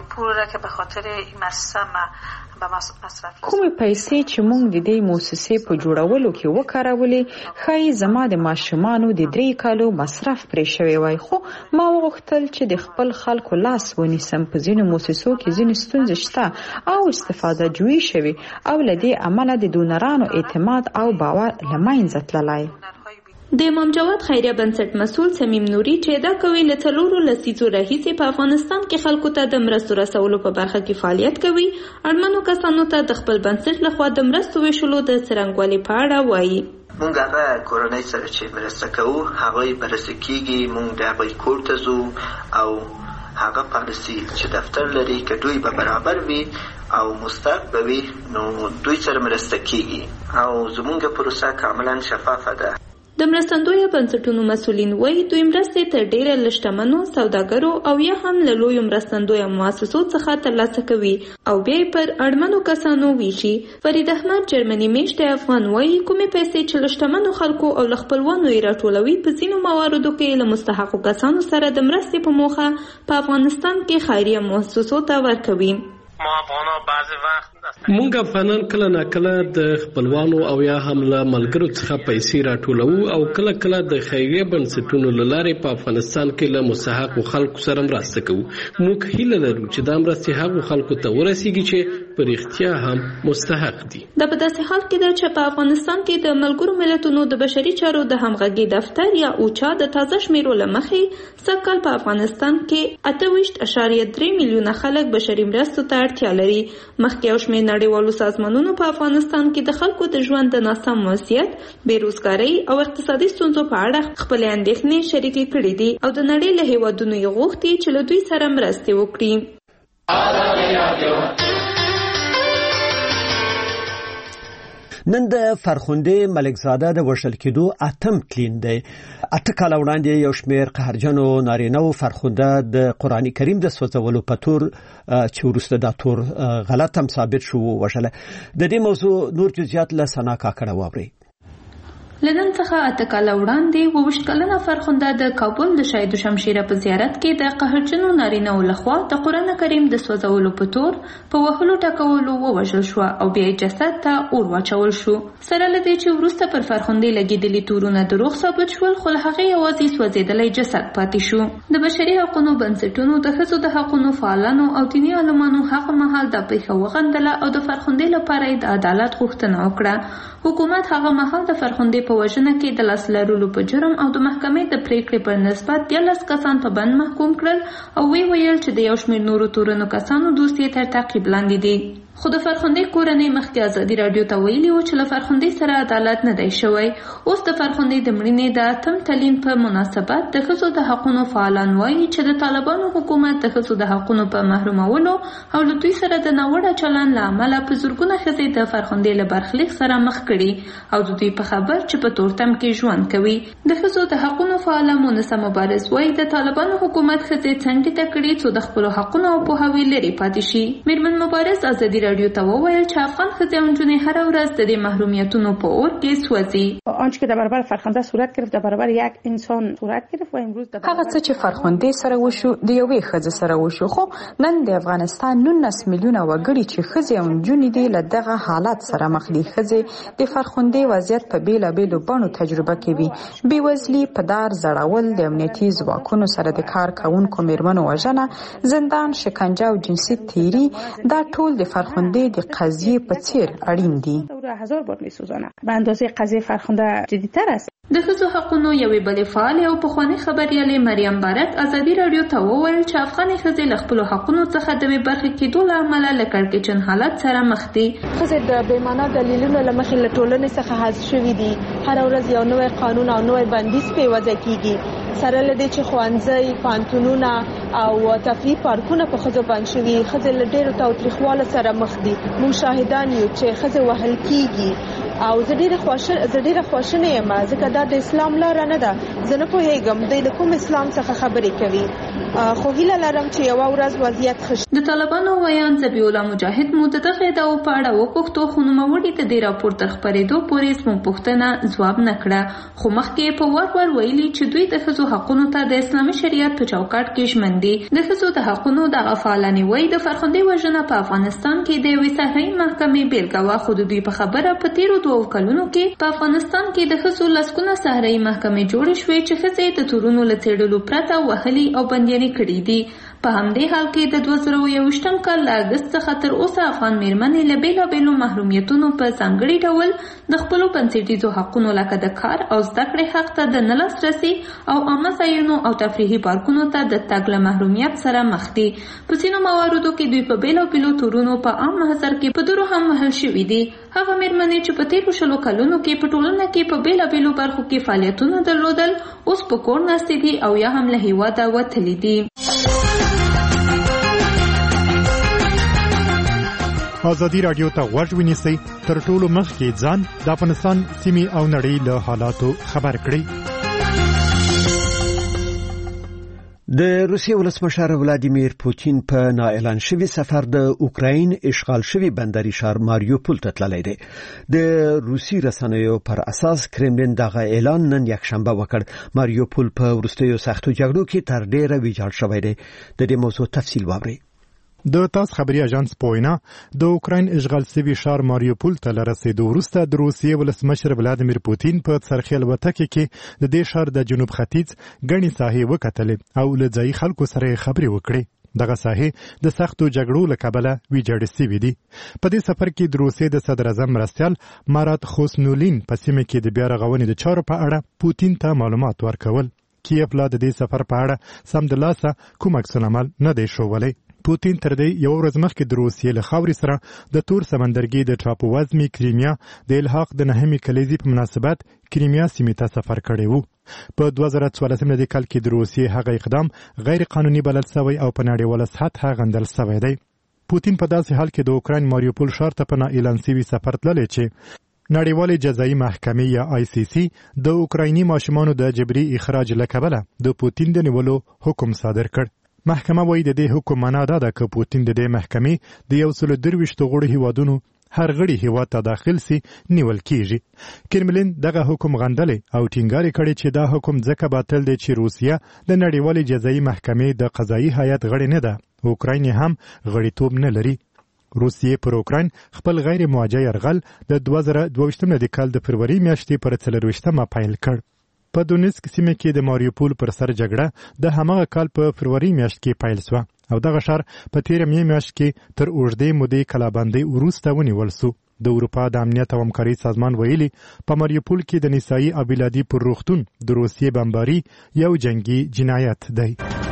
کومې پیسې چې موږ د دې مؤسسې په جوړولو کې وکارولې ښایي زما د ماشومانو د درې کالو مصرف پرې شوی وای، خو ما وغوښتل چې د خپل خلکو لاس ونیسم. په ځینو مؤسسو کې ځینې ستونزې شته او استفاده جوړې شوي او له دې امله د ډونرانو اعتماد او باور له منځه تللی. د امام جواد خیریه بنسټ مسؤل سمیم نوري چې ادعا کوي له څلورو لسیزو راهیسې په افغانستان کې خلکو ته د مرستو رسولو په برخه کې فعالیت کوي، اړمنو کسانو ته د خپل بنسټ لخوا د مرستو ویشلو د څرنګوالي په اړه وایي. مونږ هغه کورنۍ سره چې مرسته کوو هغوی بررسي کیږي، مونږ د هغوی کور ته ځو او هغه پالیسي چې دفتر لري که دوی به برابر وي او مستحق به وي نو دوی سره مرسته کیږي او زمونږ پروسه کاملا شفافه ده. د مرستندویه بنسټونو مسؤلین وایي دوی مرستې تر ډیره له شتمنو سوداګرو او یا هم له لویو مرستندویه مؤسسو څخه ترلاسه کوي او بیا یې پر اړمنو کسانو ویشي. فرید احمد جرمني میشت افغان وایي کومې پیسې چې له شتمنو خلکو او له خپلوانو یې راټولوي په ځینو مواردو کې له مستحقو کسانو سره د مرستې په موخه په افغانستان کې خیریه مؤسسو ته ورکوي. مونږ افغانان کله نا کله د خپلوانو او یا هم له ملګرو څخه پیسې راټولوو او کله کله د خیریه بنسټونو له لارې په افغانستان کې له مستحقو خلکو سره مرسته کوو. موږ هیله لرو چې دا مرستې هغو خلکو ته ورسیږي چې په رښتیا هم مستحق دي. دا په داسې حال کې ده چې په افغانستان کې د ملګرو ملتونو د بشري چارو د همغږي دفتر یا اوچا د تازه شمیرو له مخې سږ کال په افغانستان کې اته ویشت اعشاریه درې میلیونه خلک بشري مرستو ته اړتیا لري. مخکې یو شمېر نړیوالو سازمانونو په افغانستان کې د خلکو د ژوند د ناسم وضعیت، بېروزګارۍ او اقتصادي ستونزو په اړه خپلې اندېښنې شریکې کړې دي او د نړۍ له هېوادونو یې غوښتي چې له دوی سره مرستې وکړي. نن د فرخنده ملکزاده د وژل کېدو اتم تلین دی. اته کاله وړاندې یو شمېر قهرجنو نارینه‌و فرخنده د قرآن کریم د سوځولو په تور چې وروسته دا تور غلط هم ثابت شو وژله. د دې موضوع نور جزئیات له ثنا کاکړه واورئ. لنن څخه اته کاله وړاندې اوویشت کلنه فرخنده د کابل د شهید شمشیره په زیارت کې د قهرجنو نارینه‌و لخوا د قرآن کریم د سوځولو په تور په وهلو ټکولو ووژل شو او بیا جسد ته اور واچول شو. سره له دې چې وروسته پر فرخندې لګېدلي تورونه دروغ ثابت شول، خو له هغې یوازې سوځېدلی جسد پاتې شو. د بشري حقونو بنسټونو د ښځو د حقونو فعالانو او دیني عالمانو هغه مهال دا پیښه وغندله او د فرخندې لپاره یې د عدالت غوښتنه وکړه. حکومت هغه مهال د فرخندې په وژنه کې د لاس لرلو په جرم او د محکمې د پریکړې پر نسبت دیارلس کسان په بند محکوم کړل او وی ویل چې د یو شمېر نورو تورنو کسانو دوسیې تر تعقیب لاندې دي. خو د فرخندې کورنۍ مخکې ازادي راډیو ته ویلي و چې له فرخندې سره عدالت نه دی شوی. اوس د فرخندې د مړینې د اتم تلین په مناسبت د ښځو د حقونو فعالان وایي چې د طالبانو حکومت د ښځو د حقونو په محرومولو او له دوی سره د ناوړه چلند له امله په زرګونه ښځې د فرخندې له برخلیک سره مخ کړي او د دوی په خبر چې په تورتم کې ژوند کوي. د ښځو د حقونو فعاله مونسه مبارز وایي د طالبانو حکومت ښځې څنډې ته کړي څو د خپلو حقونو او پوهاوي لرې پاتې شي. میرمن مبارز ازادي راډیو ته وویل چې افغان ښځې او نجونې هره ورځ د دې محرومیتونو په اور کې سوځي. آنچه که در برابر فرخنده صورت گرفت در برابر یک انسان صورت گرفت و امروز در هغه څه چې فرخندې سره وشو د یوې ښځې سره وشو، خو نن د افغانستان نولس میلیونه وګړي چې ښځې او نجونې دي له دغه حالت سره مخ دي. ښځې د فرخندې وضعیت په بیلابیلو بڼو تجربه کوي. بېوزلي، په دار ځړول، د امنیتي ځواکونو سره د کار کوونکو میرمنو وژنه، زندان، شکنجه او جنسي تیري، دا ټول د فرخندې فرخنده د قضیه په څیر اړین دي. هزار بار میسوزانه به اندازه قضیه فرخنده جدی‌تر است. د ښځو حقونو یوې بلې فعالې او پخوانۍ خبریالې مریم بارک ازادي راډیو ته وویل چې افغاني ښځې له خپلو حقونو څخه د بې برخې کېدو له امله له کړکېچن حالت سره مخ دي. ښځې د بې معنا دلیلونو له مخې له ټولنې څخه حذف شوي دي. هره ورځ یو نوی قانون او نوی بندیز پرې وضع کیږي. سره له دې چې ښوونځي، پوهنتونونه او تفریح پارکونه په ښځو بند شوي، ښځې له ډېرو تاوتریخوالو سره مخ دي. موږ شاهدان یو چې ښځې وهل کیږي او زه ډېره خواشینه زه ډېره خواشینه یم ځکه دا د اسلام لاره نه ده. زه نه پوهېږم دوی له کوم اسلام څخه خبرې کوي، خو هیله لرم چې یوه ورځ وضعیت ښه شي. د طالبانو ویان ذبیح الله مجاهد مو د دغه ادعاو په اړه وپوښتو، خو نوموړي د دې راپور تر خپرېدو پورې زموږ پوښتنه ځواب نه کړه. خو مخکې په ور ور ویلي چې دوی د ښځو حقونو ته د اسلامي شریعت په چوکاټ کې ژمن دي. د ښځو د حقونو دغه فعالانې وایي د فرخندې وژنه په افغانستان کې د یوې صحرايي محکمې بېلګه وه، خو د دوی په خبره په تېرو دوو کلونو کې په افغانستان کې د ښځو لسګونه صحرايي محکمې جوړې شوې چې ښځې د تورونو له څېړلو پرته وهلي او بندیانې کړي دي. په همدې حال کې د دوه زره یوویشتم کال له اګست څخه تر اوسه افغان میرمنې له بېلابېلو محرومیتونو په ځانګړي ډول د خپلو بنسټیزو حقونو لکه د کار او زده کړې حق ته د نه لاسرسي او عامه ځایونو او تفریحي پارکونو ته د تګ له محرومیت سره مخ دي. په ځینو مواردو کې دوی په بېلابېلو تورونو په عام محضر کې په درو هم وهل شوي دي. هغه میرمنې چې په تېرو شلو کلونو کې په ټولنه کې په بېلابېلو برخو کې فعالیتونه درلودل اوس په کور ناستې دي او یا هم له هېواده وتلي دي. ازادي راډیو ته غوږ ونیسئ، تر ټولو مخکې ځان د افغانستان سیمې او نړۍ له حالاتو خبر کړئ. د روسیې ولسمشر ولادیمیر پوتین په نااعلان شوي سفر د اوکراین اشغال شوي بندري ښار ماریوپول ته تللی دی. د روسي رسنیو پر اساس کرملین دغه اعلان نن یکشنبه وکړ. ماریوپول په وروستیو سختو جګړو کې تر ډیره ویجاړ شوی دی. د دې موضوع تفصیل واورئ. د تاس خبري اژانس پوینا د اوکراین اشغال شوي ښار ماریوپول ته لرسېدو وروسته د روسیې ولسمشر ولادیمیر پوتین په څرخي الوتکې کې د دې ښار د جنوب ختیځ ګڼې ساحې وکتلې او له ځایي خلکو سره خبرې وکړې. دغه ساحې د سختو جګړو له کبله ویجاړې شوې دي. په دې سفر کې د روسیې د صدر اعظم مرستیال مارات خوسنولین په سیمه کې د بیا رغونې د چارو په اړه پوتین ته معلومات ورکول. کیف لا د دې سفر په اړه سمدلاسه کوم عکس العمل نه دی ښوولی. پوتین تر دې یو ورځ مخکې د روسیې له خاورې سره د تور سمندرګي د ټاپووزمې کریمیا د الحاق د نهمې کلیزې په مناسبت کریمیا سیمې ته سفر کړی و. په دوه زره څوارلسم کال کې د روسیې هغه اقدام غیر قانوني بلل شوی او په نړیواله سطحه غندل شوی دی. پوتین په داسې حال کې د اوکراین ماریوپول ښار ته په نااعلان شوي سفر تللی چې نړیوالې جزایي محکمې یا آی سی سی د اوکرایني ماشومانو د جبري اخراج له کبله د پوتین د نیولو حکم صادر کړ. محکمه وایي د دې حکم معنا دا ده چې پوتین د دې محکمې د یو سل درویشت غړو هیوادونو هر غړي هیواد ته داخل سي نیول کیږي. کرملین دغه حکم غندلی او ټینګار کړي چې دا حکم ځکه باطل دی چې روسیه د نړیوالې جزایي محکمې د قضایي هیئت غړی نه ده. اوکراین هم غړیتوب نه لري. روسیې پر اوکراین خپل غیر موجه یرغل د دوه زره دوه کال د فروری میاشتې پر څلرویشتمه پیل کړ. په دونیسک سیمه کې د ماریوپول پر سر جګړه د هماغه کال په فروری میاشت کې پیل شوه او دغه ښار په تیره مې میاشت کې تر اوږدې مودې کلابندۍ وروسته ونیول شو. د اروپا د امنیت او همکارۍ سازمان ویلي په ماریوپول کې د نسایي او ولادي پر روغتون د روسیې بمباري یو جنگي جنایت دی.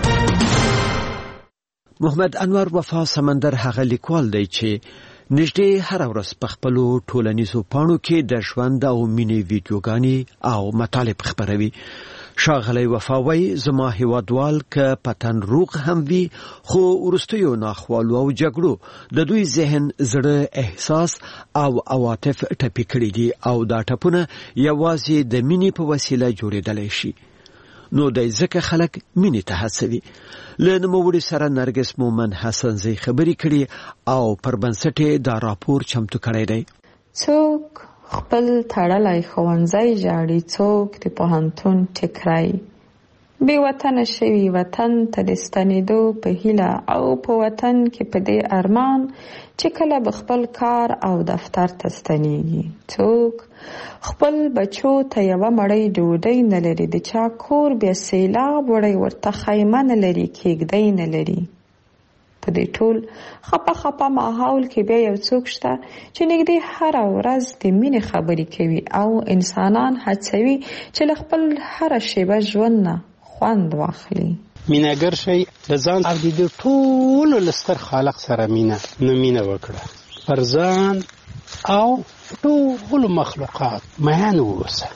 محمد انور وفا سمندر هغه لیکوال دی چې نږدې هر ورځ په خپلو ټولنیزو پاڼو کې د ژوند او مینې ویډیوګانې او مطالب خپروي. ښاغلی وفا وایي زما هیوادوال که په تن روغ هم وي خو وروستیو ناخوالو او جګړو د دوی ذهن، زړه، احساس او عواطف ټپي کړي دي او دا ټپونه یوازې د مینې په وسیله جوړېدلی شي. نو د ځکه خلک مینې ته هڅوي. له نوموړي سره نرګس مومن حسنزی خبرې کړي او پر بنسټ دا راپور چمتو کړی دی. څوک خپل تړلی ښوونځی ژاړي، څوک د پوهنتون ټیکری. بې وطنه شوي وطن ته د ستنېدو په هیله او په وطن کې په دې ارمان چې کله به خپل کار او دفتر ته ستنېږي. څوک خپل بچو ته یوه مړۍ ډوډۍ نه لري، د چا کور بیا سیلاب وړی ورته خیمه نه لري، کېږدۍ نه لري. په دې ټول خپه خپه ماحول کې بیا یو څوک شته چې نږدې هره ورځ د مینې خبرې کوي او انسانان هڅوي چې له خپل هره شیبه ژوند نه خوند واخلي. مینهګر شي د ځان او د ټولو لستر خالق سره مینه نو مینه وکړه پر ځان او ټول مخلوقات میان اوسه.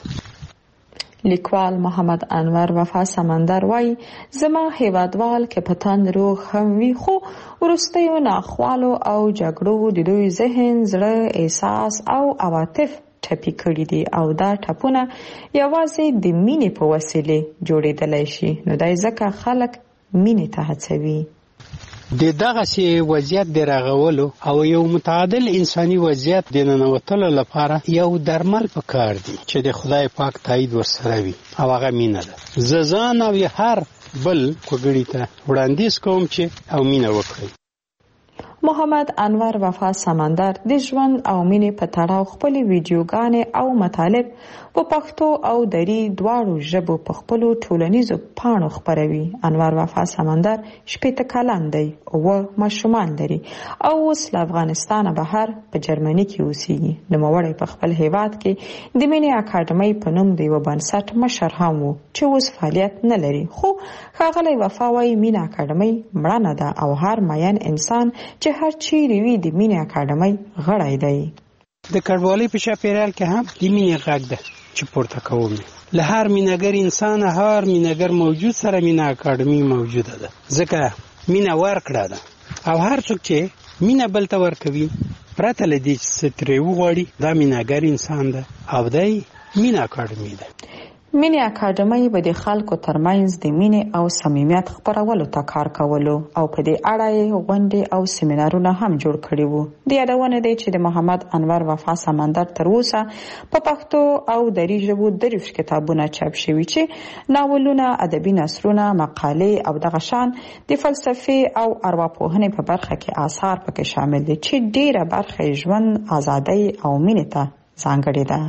لیکوال محمد انور وفا سمندر وای زما هیوادوال که پتن روغ هم وی خو ورستیو ناخوالو او جګړو د دوی ذهن زړه احساس او عواطف ټپي کړي دي او دا ټپونه یوازې د مینې په وسیله جوړېدلی شي. نو دای ځکه خلک مینې ته هڅوي. د دغه سي وضعیت د رغولو او یو متعادل انساني وضعیت د ننوتلو لپاره یو درمل پکار دي چې د خدای پاک تایید ورسره وي او هغه مینه ده. زه ځان او هر بل کوګړی ته وړاندیز کوم چې او مینه وکړي. محمد انور وفا سمندر د ژوند او مینې په تړاو خپل ویډیوګانې او مطالب په پښتو او دری دواړو ژبو په خپل ټولنیزو پاڼو خپروي. انور وفا سمندر شپږ کلن دی او ماشومان لري او اوس له افغانستان بهر په جرمني کې اوسېږي. نوموړی په خپل هیواد کې د مینې اکاډمۍ په نوم د یو بنسټ مشر هم و چې اوس فعالیت نه لري. خو ښاغلی وفا وایي مینې اکاډمۍ مړه نه ده او هر مین انسان چې هر چیرې وي د مینې اکاډمۍ غړی دی. د کډوالۍ په چاپیریال کې هم د مینې غږ ده چې پورته کوم. له هر مینهګر انسان هر مینهګر موجود سره مینې اکاډمۍ موجوده ده ځکه مینه ورکړه ده او هر څوک چې مینه بل ته ورکوي پرته له دې چې څه ترې وغواړي دا مینهګر انسان ده او دی مینه اکاډمۍ ده. مینې اکاډمۍ به د خلکو ترمنځ د مینې او صمیمیت خپرولو ته کار کولو او په دې اړه یې غونډې او سیمینارونه هم جوړ کړي وو. د یادونه دی چې د محمد انور وفا سمندر تر اوسه په پښتو او دری ژبو دریوش کتابونه چاپ شوي چې ناولونه، ادبي نثرونه، مقالې او دغه شان د فلسفې او ارواپوهنې په برخه کې آثار پکې شامل دي چې ډیره برخه ژوند، ازادۍ او مینې ته ځانګړې ده.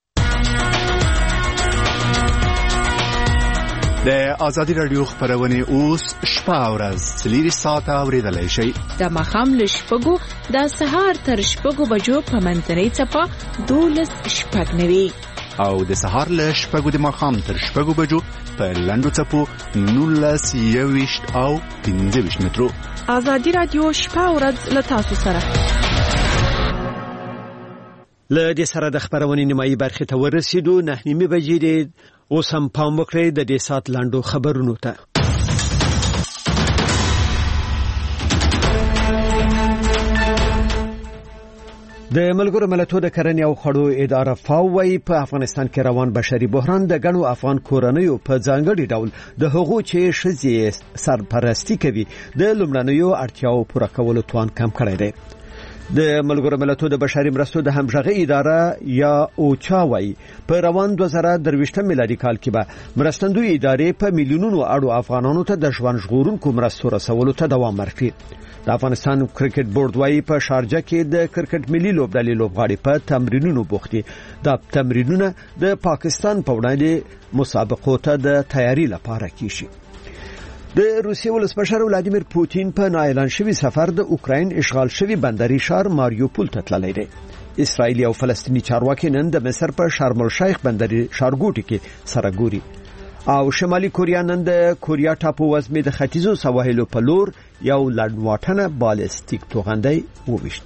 د آزادي رادیو خبرونه اوس شپه او ورځ څلور ساعته اوریدلای شئ. د ماښام له شپږو د سهار تر شپږو بجو په منځنۍ څپه دولس شپږ نوي او د سهار له شپږو د ماښام تر شپږو بجو په لنډو څپو نولس یوویشت او پنځه ویشت مترو. آزادي رادیو شپه او ورځ له تاسو سره. له دې سره د خبرونې نیمایي برخې ته ورسېدو. نه نیمې بجې دي. اوس هم پام وکړئ د دې سات لاندو خبرونو ته. د ملګرو ملتونو د کرنې او خوړو اداره فاو وايي په افغانستان کې روان بشري بحران د ګڼو افغان کورنیو په ځانګړي ډول د هغو چې ښځې سرپرستی کوي د لومړنیو اړتیاو پوره کولو توان کم کړی دی. د ملګرو ملتونو د بشري مرستو د همغږي اداره یا اوچا وايي په روان دوه زره درویشتم میلادي کال کې به مرستندوی ادارې په میلیونونو اړو افغانانو ته د ژوند ژغورونکو مرستو رسولو ته دوام ورکړي. د افغانستان کرکټ بورډ وايي په شارجه کې د کرکټ ملي لوبډلې لوبغاړي په تمرینونو بوخت دي. دا تمرینونه د پاکستان په وړاندې مسابقو ته د تیاری لپاره کیږي. د روسیې ولسمشر ولادیمیر پوتین په نااعلان شوی سفر د اوکراین اشغال شوی بندري ښار ماریوپول ته تللی دی. اسرائیل او فلسطینی چارواکي نن د مصر په شرم الشیخ بندري ښارګوټي کې سره ګوري او شمالي کوریا نن د کوریا ټاپو وزمې د ختیځو سواحلو په لور یو لړواټنه بالستیک توغندی وویشت.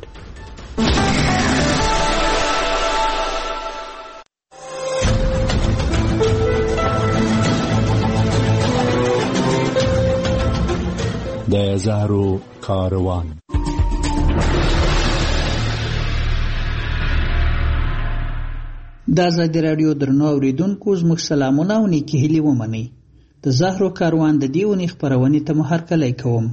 د زهرو کاروان. د آزادي رادیو درنو اوریدونکو زموږ سلامونه او نیکی هیلې ومنئ. د زهرو کاروان د دې اونۍ خپرونې ته مو هرکلی کوم.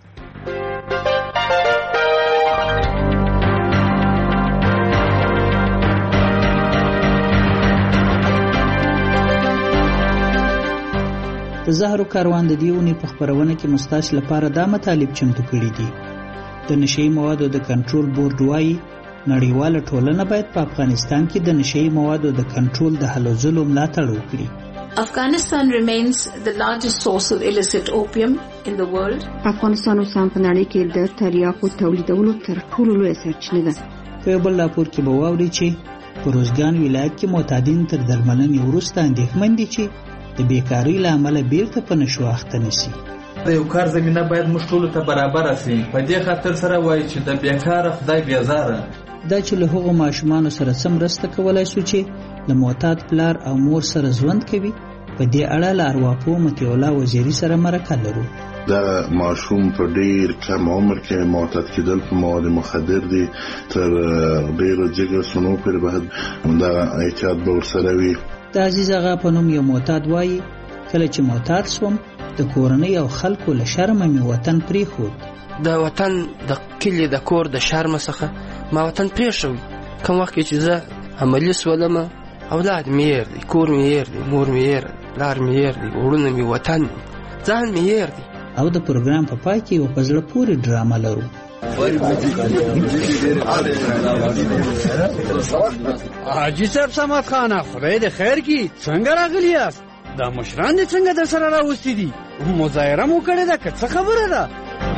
د زهرو کاروان د دې اونۍ په خپرونه کې مستاسو لپاره دا مطالب چمتو کړي دي. د نشئی موادو د کنټرول بورډ وايي نړیواله ټولنه باید په افغانستان کې د نشئی موادو د کنټرول د هلو ځلو ملاتړ وکړي. Afghanistan remains the largest source of illicit opium in the world. افغانستان اوس هم په نړۍ کې د تریاکو تولیدولو تر ټولو لویه سرچینه ده. په بل راپور کې به واوري چې په روزګان ولایت کې معتادین تر درملنې وروسته اندېښمن دي چې د بیکارۍ له امله بیرته په نشو اخته نشي. د یو کار زمینه باید موږ ټولو ته برابر شي. په دې خاطر سره وایي چې د بیکاره خدای بیزاره. دا چې له هغو ماشومانو سره څه مرسته کولی شو چې له معتاد پلار او مور سره ژوند کوي، په دې اړه له ارواپوه مطیع الله وزیري سره مرکه لرو. دا ماشوم په ډیر کم عمر کې معتاد کېدل په مواد مخدر دي، تر ډیرو جګر سنو پر بعد دا احتیاط به ورسره وي. د عزیز آغا په نوم یو معتاد وایي کله چې معتاد سوم د کورنۍ او خلکو له شرمه مې وطن پرېښود. د وطن د کلي د کور د شرمه څخه ما وطن پرېښود. کوم وخت چې زه عملي سولم اولاد مې هېر دي، کور مې هېر دي، مور مې هېر دي، پلار مې هېر دي، وروڼه مې، وطن مې، ځان مې هېر دي. او د پروګرام په پای کې یو په زړه پورې ډرامه لرو. حاجي صاحب صمد خانه، خدای دې خیر کړي، څنګه راغلی یاست؟ دا مشران دې څنګه در سره راوستي دي؟ مظاهره مو کړې ده که څه خبره ده؟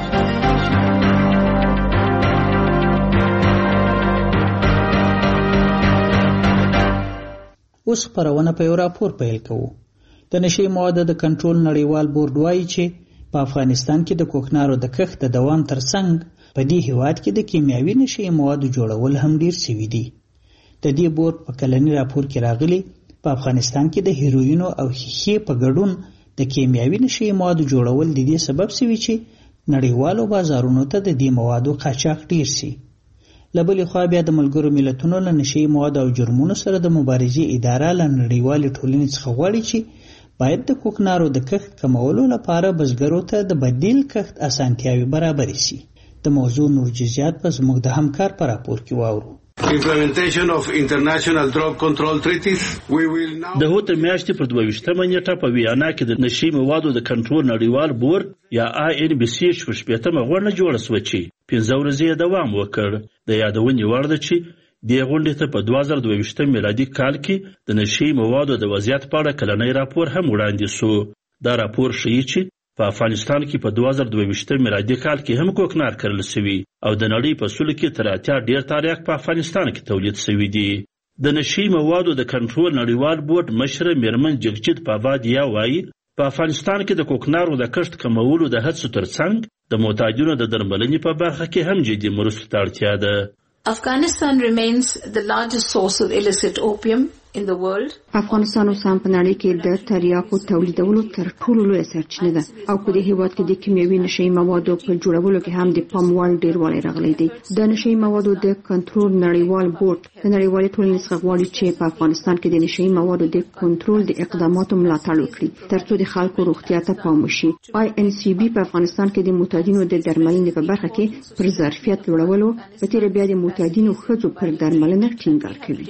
اوس خپرونه په یو راپور پیل کوو. د نشي موادو د کنټرول نړیوال بورډ وایي چې په افغانستان کې د کوکنارو د کښت د دوام ترڅنګ په دې هیواد کې د کیمیاوي نشي موادو جوړول هم ډیر شوي دي. د دې بورډ په کلني راپور کې راغلي په افغانستان کې د هیروینو او ښیښې په ګډون د کیمیاوي نشي موادو جوړول د دې سبب شوي چې نړیوالو بازارونو ته د دې موادو قاچاق ډیر شي. له بلې خوا بیا د ملګرو ملتونو له نشي موادو او جرمونو سره د مبارزې اداره له نړیوالې ټولنې څخه غواړي چې باید د کوکنارو د کښت کمولو لپاره بزګرو ته د بدیل کښت اسانتیاوي برابر شي. د موضوع نور جزئیات په زموږ د همکار په راپور کې واورو. Implementation of international drug control treaties. We will now د هوته میاشتې پر دوه ویشتمه نیټه په ویانا کې د نشي موادو د کنټرول نړیوال بورډ یا آی ان بي سي شپږشپېتمه غونډه جوړه شوه چې پنځه ورځې یې دوام وکړ. د یادونې وړ ده چې دې غونډې ته په دوه زره دوه ویشتم میلادي کال کې د نشي موادو د وضعیت په اړه کلنی راپور هم وړاندې شو. دا راپور ښیي چې په افغانستان کې په دوه زره دوه ویشتم میلادي کال کې هم کوکنار کرل شوي او د نړۍ په سلو کې تر اتیا ډیر تریاک په افغانستان کې تولید شوي دي. د نشي موادو د کنټرول نړیوال بورډ مشره میرمن جگجیت پاوادیا وایي په افغانستان کې د کوکنارو د کښت کمولو د هڅو ترڅنګ د معتادینو د درملنې په برخه کې هم جدي مرستو ته اړتیا ده. Afghanistan remains the largest source of illicit opium in the world. افغانستان اوس هم په نړۍ کې د تریاکو تولیدولو تر ټولو لویه سرچینه ده او په دې هیواد کې د کیمیاوي نشي موادو په جوړولو کې هم د پام وړ ډیروالی راغلی دی. د نشي موادو د کنټرول نړیوال بورډ د نړیوالې ټولنې څخه غواړي چې په افغانستان کې د نشي موادو د کنټرول د اقداماتو ملاتړ وکړي ترڅو د خلکو روغتیا ته پام وشي. آی ان سی بي په افغانستان کې د معتادینو د درملنې په برخه کې پر ظرفیت لوړولو په تیر بیا د معتادینو ښځو پر درملنه ټینګار کوي.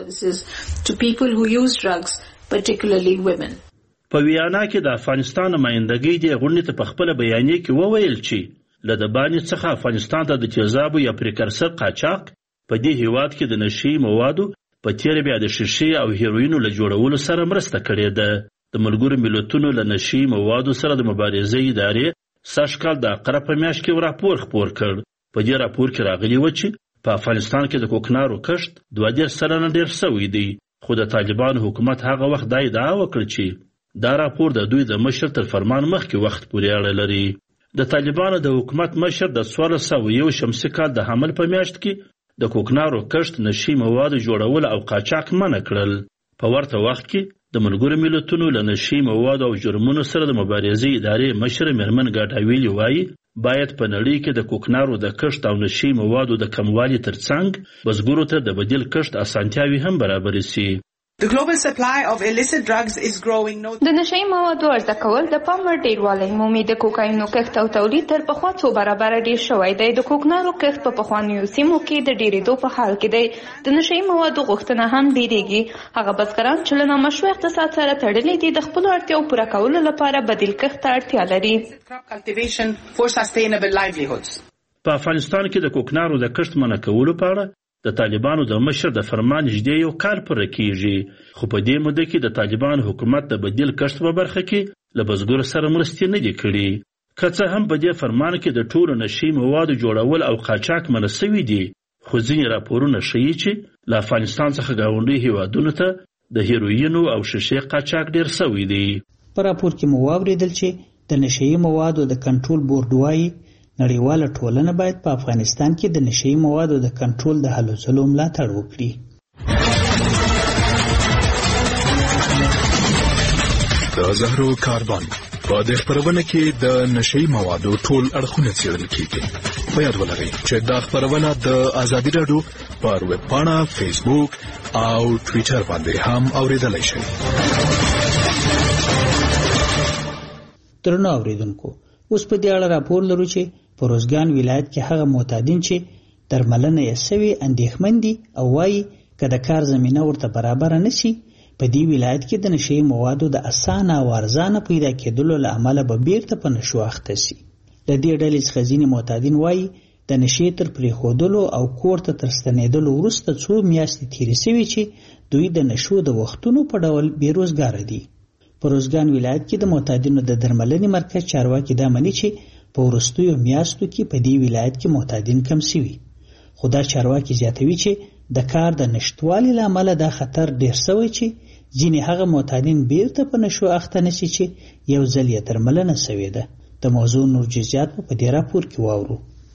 To people who use drugs, particularly women. په ویانا کې د افغانستان نمائندګۍ د غونډې ته په خپل بیانیه کې وویل چې له د باندې څخه افغانستان ته د تیزابو یا پریکرسر قاچاق په دې هیواد کې د نشي موادو په تیر بیا د شیشې او هیروینو له جوړولو سره مرسته کړې ده. د ملګرو ملتونو له نشي موادو سره د مبارزې ادارې سږ کال د عقرب په میاشت کې راپور خپور کړ. په دې راپور کې راغلي و چې په افغانستان کې د کوکنارو کښت دوه دېرش سلنه ډېر شوی دی، خو د طالبانو حکومت هغه وخت دا ادعا وکړه چې دا راپور د دوی د مشر تر فرمان مخکې وخت پورې اړه لري. د طالبانو د حکومت مشر د څوارلس سوه یو شمسي کال د حمل په میاشت کې د کوکنارو کښت نشي موادو جوړول او قاچاق منع کړل. په ورته وخت کې د ملګرو ملتونو له نشي موادو او جرمونو سره د مبارزې ادارې مشر میرمن ګاډاویلي وایي باید په نړۍ کې د کوکنارو د کښت او نشي موادو د کموالي ترڅنګ بزګرو ته د بدیل کښت اسانتیاوي هم برابر شي. The global supply of illicit drugs is growing. د نشي موادو عرضه کول د پام وړ ډیروالی مومي. د کوکاینو کښت او تولید تر پخوا څو برابره ډیر شوی دی. د کوکنارو کښت په پخوانیو سیمو کې د ډیریدو په حال کې دی. د نشي موادو غوښتنه هم ډیریږي. هغه بزګران چې له نامشروع اقتصاد سره تړلي دي د خپلو اړتیاو پوره کولو لپاره بدیل کښت ته اړتیا لري. Cultivation for sustainable livelihoods. په افغانستان کې د کوکنارو د کښت منع کولو په اړه د طالبانو د مشر د فرمان نږدې یو کال پوره کیږي، خو په دې موده کې د طالبانو حکومت د بدیل کښت په برخه کې له بزګرو سره مرستې نه دي کړي. که څه هم په دې فرمان کې د ټولو نشي موادو جوړول او قاچاق منع شوي دي، خو ځینې راپورونه ښیي چې له افغانستان څخه ګاونډي هیوادونو ته د هیروینو او شیشې قاچاق ډیر شوی دی. په راپور کې مو واوریدل چې د نشي موادو د کنټرول بورډ وايي نړیواله ټولنه باید په افغانستان کې د نشي موادو د کنټرول د هلو ځلو ملاتړ وکړي. د زهرو کاروان په دې خبرونه کې د نشي موادو ټول اړخونه څېړل کیږي. په یاد ولرئ چې دا خبرونه د ازادي راډیو پر ویب پاڼه، فیسبوک او ټویټر باندې هم اوریدلای شئ. درنو اوریدونکو، اوس په دې اړه راپور لرو چې په روزګان ولایت کې هغه معتادین چې درملنه یې سوي اندېښمن دي او وایي که د کار زمینه ورته برابر نشي، په دې ولایت کې د نشي موادو د اسانه او ارزانه پیدا کېدلو له امله به بیرته په نشو اخته شي. د دې ډلې څخه ځینې معتادین وایي د نشي تر پرېښودلو او کور ته تر ستنېدلو وروسته څو میاشتې تېرې شوي چې دوی د نشو د وختونو په ډول بېروزګاره دي. په روزګان ولایت کې د معتادینو د درملنې مرکز چارواکي دا مني چې په وروستیو میاشتو کې په دې ولایت کې معتادین کم شوي، خو دا چارواکي زیاتوي چې د کار د نشتوالي له امله دا خطر ډېر شوی چې ځینې هغه معتادین بیرته په نشو اخته نشي چې یو ځل یې درملنه شوې ده. د موضوع نور جزئیات په دې راپور کې واورو.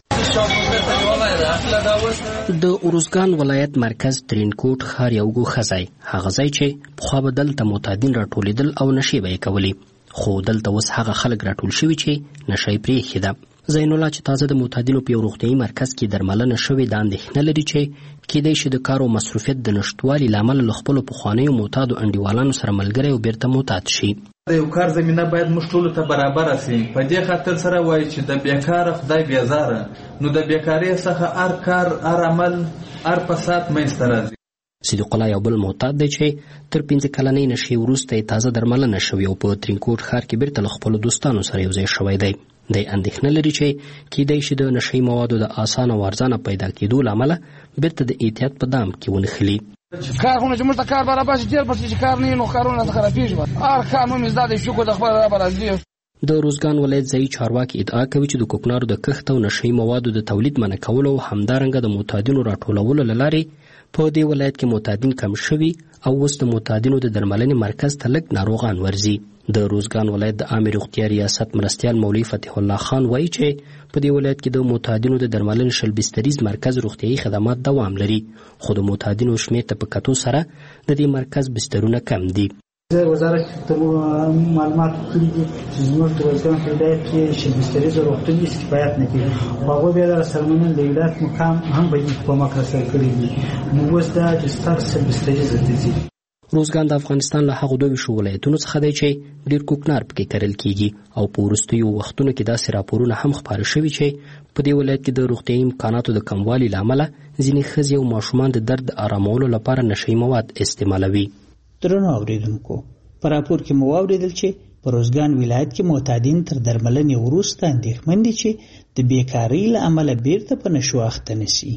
د اروزګان ولایت مرکز ترینکوټ ښار یو ګوښه ځای، هغه ځای چې پخوا به دلته معتادین راټولېدل او نشې به یې کولې، خو دلته اوس هغه خلک راټول شوي چې نشه یې پرېښې ده. زین الله چې تازه د معتادینو په یو روغتیایي مرکز کې درملنه شوې دا اندېښنه لري چې کیدای شي د کار او مصروفیت د نشتوالي له امله له خپلو پخوانیو معتادو انډیوالانو سره ملګری او بیرته معتاد شي. د یو کار زمینه باید موږ ټولو ته برابره سي. په دې خاطر سره وایي چې د بیکاره خدای بیزاره، نو د بیکارۍ څخه هر کار، هر عمل، هر فساد منځته راځي. صدیق الله یو بل معتاد دی چې تر پنځه کلنۍ نشې وروسته یې تازه درملنه شوې او په ترینکوټ ښار کې بیرته له خپلو دوستانو سره یو ځای شوی دی. دی اندېښنه لري چې کیدای شي د نشهیي موادو د اسانه او ارزانه پیدا کېدو له امله بیرته د احتیاط په دام کې ونښلي. کار خو نه چې موږ ته کار برابر شي، ډېر پسې چې کار نه وي نو کارونه راته خرابېږي. هر کار مو مې زده دی، شکر د خپل رب راضي. د روزګان ولایت ځایي چارواکي ادعا کوي چې د کوکنارو د کښت او نشهیي موادو د تولید منع کولو او همدارنګه د معتادینو راټولولو له لارې په دې ولایت کې معتادین کم شوي او اوس د معتادینو د درملنې مرکز ته لږ ناروغان ورځي. د روزګان ولایت د عامې روغتیا ریاست مرستیال مولوي فتح الله خان وایي چې په دې ولایت کې د معتادینو د درملنې شل بستریز مرکز روغتیایي خدمات دوام لري، خو د معتادینو شمېر ته په کتو سره د دې مرکز بسترونه کم دي. وزارت ته معلومات کړي دي چې زموږ د روزګان ولایت کې شل بستریز روغتون استفادت نه کوي، هغه بیا د سرمنن د ولایت مقام هم به په مکرسر کړی دي، نو اوس دا د ستر شل بستریز دي. روزګان د افغانستان له هغو دوه ویشتو ولایتونو څخه دی چې ډېر کوکنار پکې کرل کیږي او په وروستیو وختونو کې داسې راپورونه هم خپاره شوي چې په دې ولایت کې د روغتیایي امکاناتو د کموالي له امله ځینې ښځې او ماشومان د درد د آرامولو لپاره نشهیي مواد استعمالوي. درنو اوریدونکو، په راپور کې مو واورېدل چې په روزګان ولایت کې معتادین تر درملنې وروسته اندېښمن دي چې د بیکارۍ له امله بیرته په نشو اخته نشي.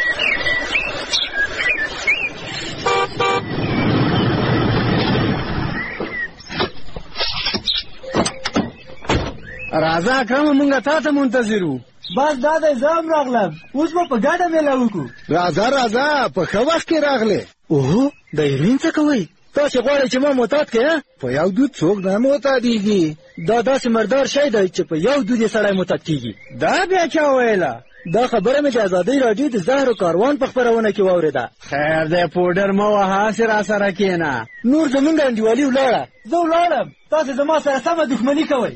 راځه اکرمه مونږه تا ته منتظر وو. بس دا دی زه هم راغلم، اوس به په ګډه میله وکړو. راځه راځه په ښه وخت کې راغلې. اوهو د هیروین څه کوئ؟ تاسې غواړئ چې ما معتاد کړې؟ په یو دود څوک نه معتادېږي. دا داسې مردار شی دی چې په یو دود یې سړی معتاد کېږي. دا بیا چا ویله؟ دا خبره مې د ازادۍ راډیو د زهرو کاروان په خپرونه کې واورېده. خیر دی پوډر مه وهه، هسې را سره کښېنه. نور زمونږ انډیوالي ولاړه. زه ولاړم، تاسې زما سره سمه دښمني کوئ.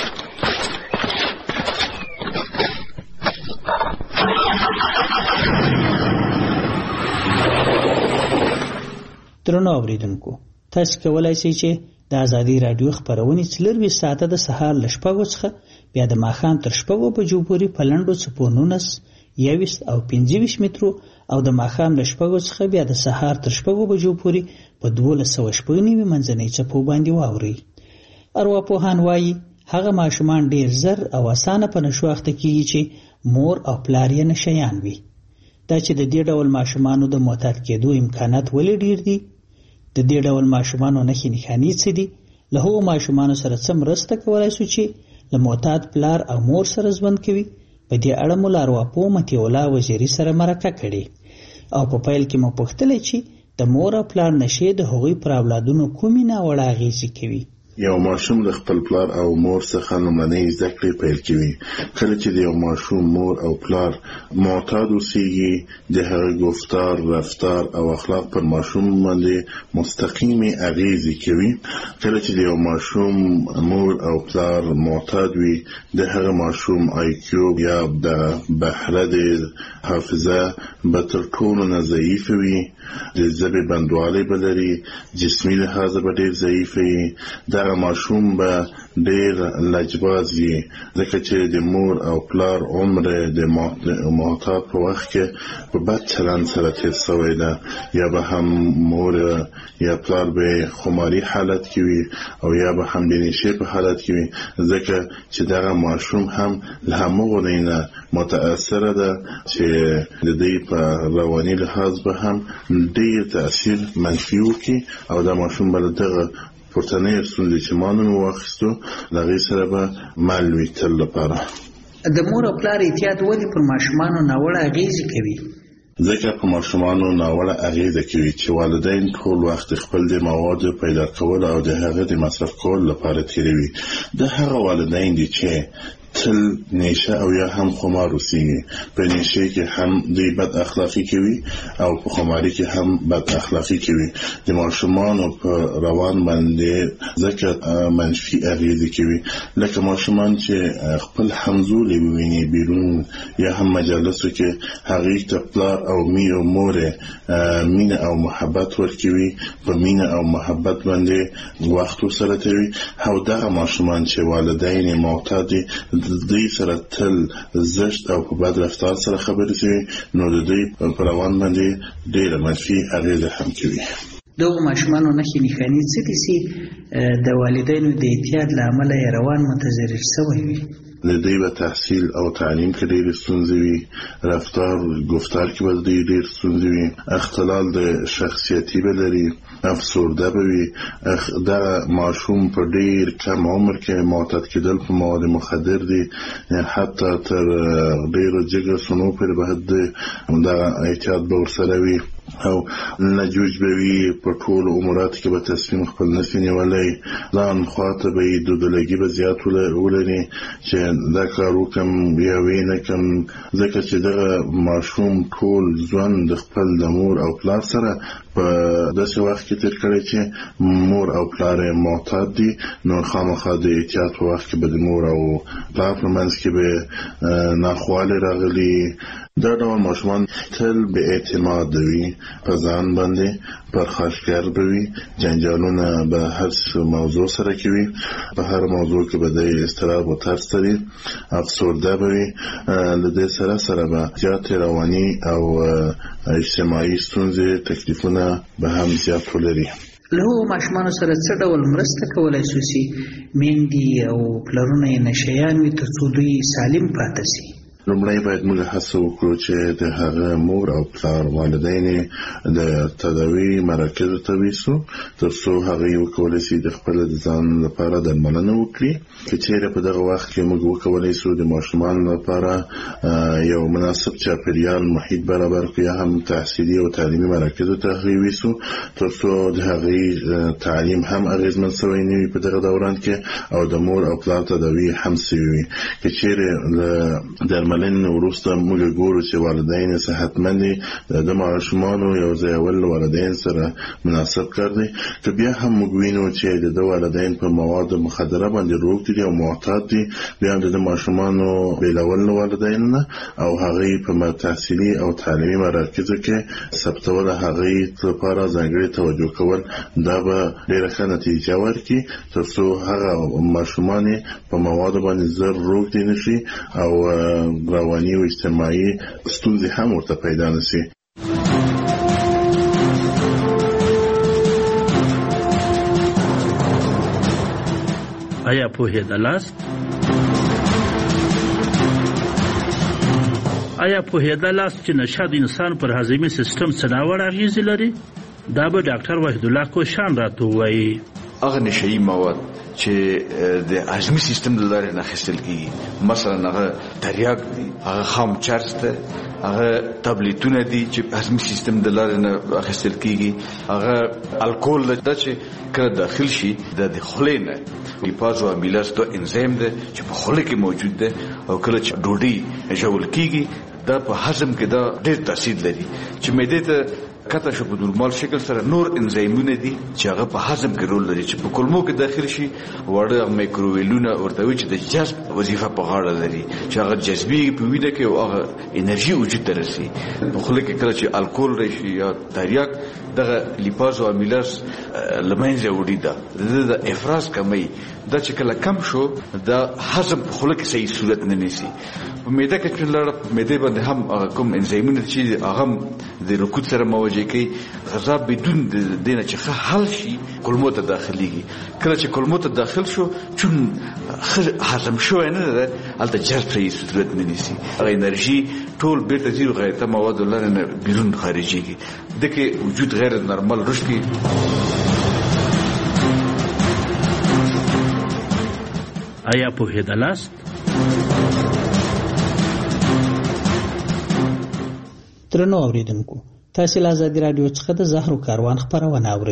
درنو اوریدونکو، تاسو کولای شئ چې د ازادي راډیو خبرونه څلروي ساعته د سهار ل شپږو څخه بیا د ماښام تر شپږو بجو پورې په لنډو څپو نولس، یوویشت او پنځه ویشت مترو او د ماښام ل شپږو څخه بیا د سهار تر شپږو بجو پورې په دولس سوه شپږ نوي منځنۍ څپو باندې واورئ. ارواپوهان وایي هغه ماشومان ډېر زر او اسانه په نشو اخته کېږي چې مور او پلار یې نشیان وي. دا چې د دې ډول ماشومانو د معتاد کېدو امکانات ولې ډیر دي، د دې ډول ماشومانو نښې نښانې څه دي، له هغو ماشومانو سره څه مرسته کولی شو چې له معتاد پلار او مور سره ژوند کوي. په دې اړه مو لارواپوه مطیع الله وزیري سره مرکه کړې او په پیل کې مو پوښتلی چې د مور او پلار نشې د هغوی پر اولادونو کومې ناوړه اغېزې کوي. یو ماشوم له خپل پلار او مور څخه لومړنۍ زده کړې پیل کوي. کله چې د یو ماشوم مور او پلار معتاد اوسېږي، د هغه گفتار، رفتار او اخلاق پر ماشوم باندې مستقیمې اغېزې کوي. کله چې د یو ماشوم مور او پلار معتاد وي، د هغه ماشوم آی کیو یا د بهره د حافظه به تر ټولو نه ضعیف وي، د ژبې بندوالی به لري، جسمي لحاظ به ډېر ضعیف وي. دغه ماشوم به ډېر لجباز وي، ځکه چې د مور او پلار عمر د معتاد په وخت کې په بد چلند سره تېر شوی ده، یا به هم مور یا پلار به خماري حالت کې وي او یا به هم د نشې په حالت کې وي، ځکه چې دغه ماشوم هم له همغو نه متاثره ده چې د دې په رواني لحاظ به هم ډېر تاثیر منفي وکړي او دا ماشوم به دغه پورتنۍ ستونزې چې ما نن واخیستو د هغې سره به مل وي تل لپاره. د مور او پلار احتیاط ولې پر ماشومانو ناوړه اغېزې کوي؟ ځکه په ماشومانو ناوړه اغېزه کوي چې والدین ټول وخت خپل د موادو پیدا کول او د هغه د مصرف کول لپاره تیروي. د هغه والدین دي چې تل نشه او یا هم خمار اوسېږي. په نشه کې هم دوی بد اخلاقی کوي او په خماري کې هم بد اخلاقی کوي. د ماشومانو په روان باندې ځکه منفي اغېزې کوي، لکه ماشومان چې خپل همزولي وویني بیرون یا هم مجالسو کې هغې ته پلار او می او مور مینه او محبت ورکوي، په مینه او محبت باندې وخت ورسره تېروي. او دغه ماشومان چې والدین معتاد دي د دوی سره تل زشت او په بد رفتار سره خبرې کوي، نو د دوی په روان باندې ډېره منفي اغېزه هم کوي. دغو ماشومانو نښې نښانې څه دي چې د والدینو د احتیاط له امله یې روان متضرر شوی وي؟ د دوی به تحصیل او تعلیم کې ډېرې ستونزې وي، رفتار گفتار کې به دوی ډېر ستونزې وي، اختلال د شخصیتي به لري، افسرده به وي. دغه ماشوم په ډېر کم عمر کې معتاد کېدل په مواد مخدر دي، حتی تر ډېرو جګر سنو پورې به دغه احتیاط به ورسره وي او لجوج به وي. په ټولو اموراتو کې به تصمیم خپل نشي نیولی، ځان خواته به یې دودلګي به زیات ولري چې دا کار وکړم یا ویې نه کړم، ځکه چې دغه ماشوم ټول ژوند د خپل د مور او پلار سره په داسې وخت کې تېر کړی چې مور او پلار یې معتاد دي، نو خامخا د احتیاط په وخت کې به د مور او پلار په منځ کې به ناخوالې راغلي. دا ډول ماشومان تل بې اعتماد وي، په ځان باندې پرخاشګر به وي، جنجالونه به هر موضوع سره کوي، په هر موضوع کې به د اضطراب و ترس لري، افسرده به وي. له دې سره سره به زیاتې رواني او اجتماعي ستونزې تکلیفونه به هم زیات ولري. له هغو ماشومانو سره څه ډول مرسته کولی شو چې میندې او پلرونه یې نشیان وي تر څو دوی سالم پاتې شي؟ لومړی باید موږ هڅه وکړو چې د هغه مور او پلار والدین د تداوي مراکزو ته ویسو تر څو هغوی وکولی شي د خپل د ځان لپاره درملنه وکړي. که چیرې په دغه وخت کې موږ وکولی شو د ماشومانو لپاره یو مناسب چاپیریال محیط برابر کړو یا هم تحصیلي او تعلیمي مراکزو ته هغوی ویسو تر څو د هغوی تعلیم هم اغېزمن شوی نه وي په دغه دوران کې او د مور او پلار تداوي هم شوي وي. که چیرې درملنه وروسته موږ ګورو چې والدین صحتمند دي، د ماشومانو یو ځای اول والدین سره مناسب کار دی. که بیا هم موږ وینو چې د والدین په مواد مخدره باندې روږ دي او معتاد دي، بیا هم د ماشومانو بیلول والدین نه او هغوی په تحصیلي او تعلیمي مراکزو کې ثبتول هغوی لپاره ځانګړې توجه کول، دا به ډېره ښه نتیجه ورکړي تر څو هغه ماشومان په موادو باندې زر روږ دي نشي او رواني او اجتماعي ستونزې هم ورته پیدا نشي. آیا پوهېدلاست؟ آیا پوهېدلاست چې نشه د انسان پر هضمي سیستم څه ناوړه اغېزې لري؟ دا به ډاکټر وحید الله کوشان راته ووایي. هغه نشهیي مواد چې د هضمي سیستم له لارې نه اخیستل کېږي، مثلا هغه تریاک دي، هغه خام چرس ده، هغه تابلیتونه دي چې هضمي سیستم د لارې نه اخیستل کېږي، هغه الکول ده چې کله داخل شي د خولې نه لیپاز او امیلاز دا انزیم ده چې په خوله کې موجود ده او کله چې ډوډۍ ژوول کېږي دا په هضم کې دا ډېر تاثیر لري چې معدې ته کته شو په نورمال شکل سره نور انزیمونه دي چې هغه په هضم کې رول لري چې په کولمو کې داخل شي وړه مایکروویلونه ورته وي چې د جذب وظیفه په غاړه لري چې هغه جذبي په وینه کې او هغه انرژي وجود ته رسي. په خوله کې کله چې الکول راشي یا تریاک دغه لیپاز او امیلاز لمنځه وړي دا د افراز کمی دا چې کله کم شو دا هضم په خوله کې صحیح صورت نه نیسي. په معده کې چې لړ معده باندې هم کوم انزیمونه چې هغه د رکود سره مواجه کوي غذا بدون د دینه چې حل شي کولمو ته داخليږي. کله چې کولمو ته داخل شو چون هضم شو نه ده الته جذب صحیح صورت نه نیسي، هغه انرژي ټول بیرته زیرو غیرته مواد لرنه بیرون خارجيږي دغه وجود غیر نورمال رشد کی. آیا پوهېدلاست؟ درنو اوریدونکو، تاسو له آزادي رادیو څخه د زهرو کاروان خبرونه اورئ.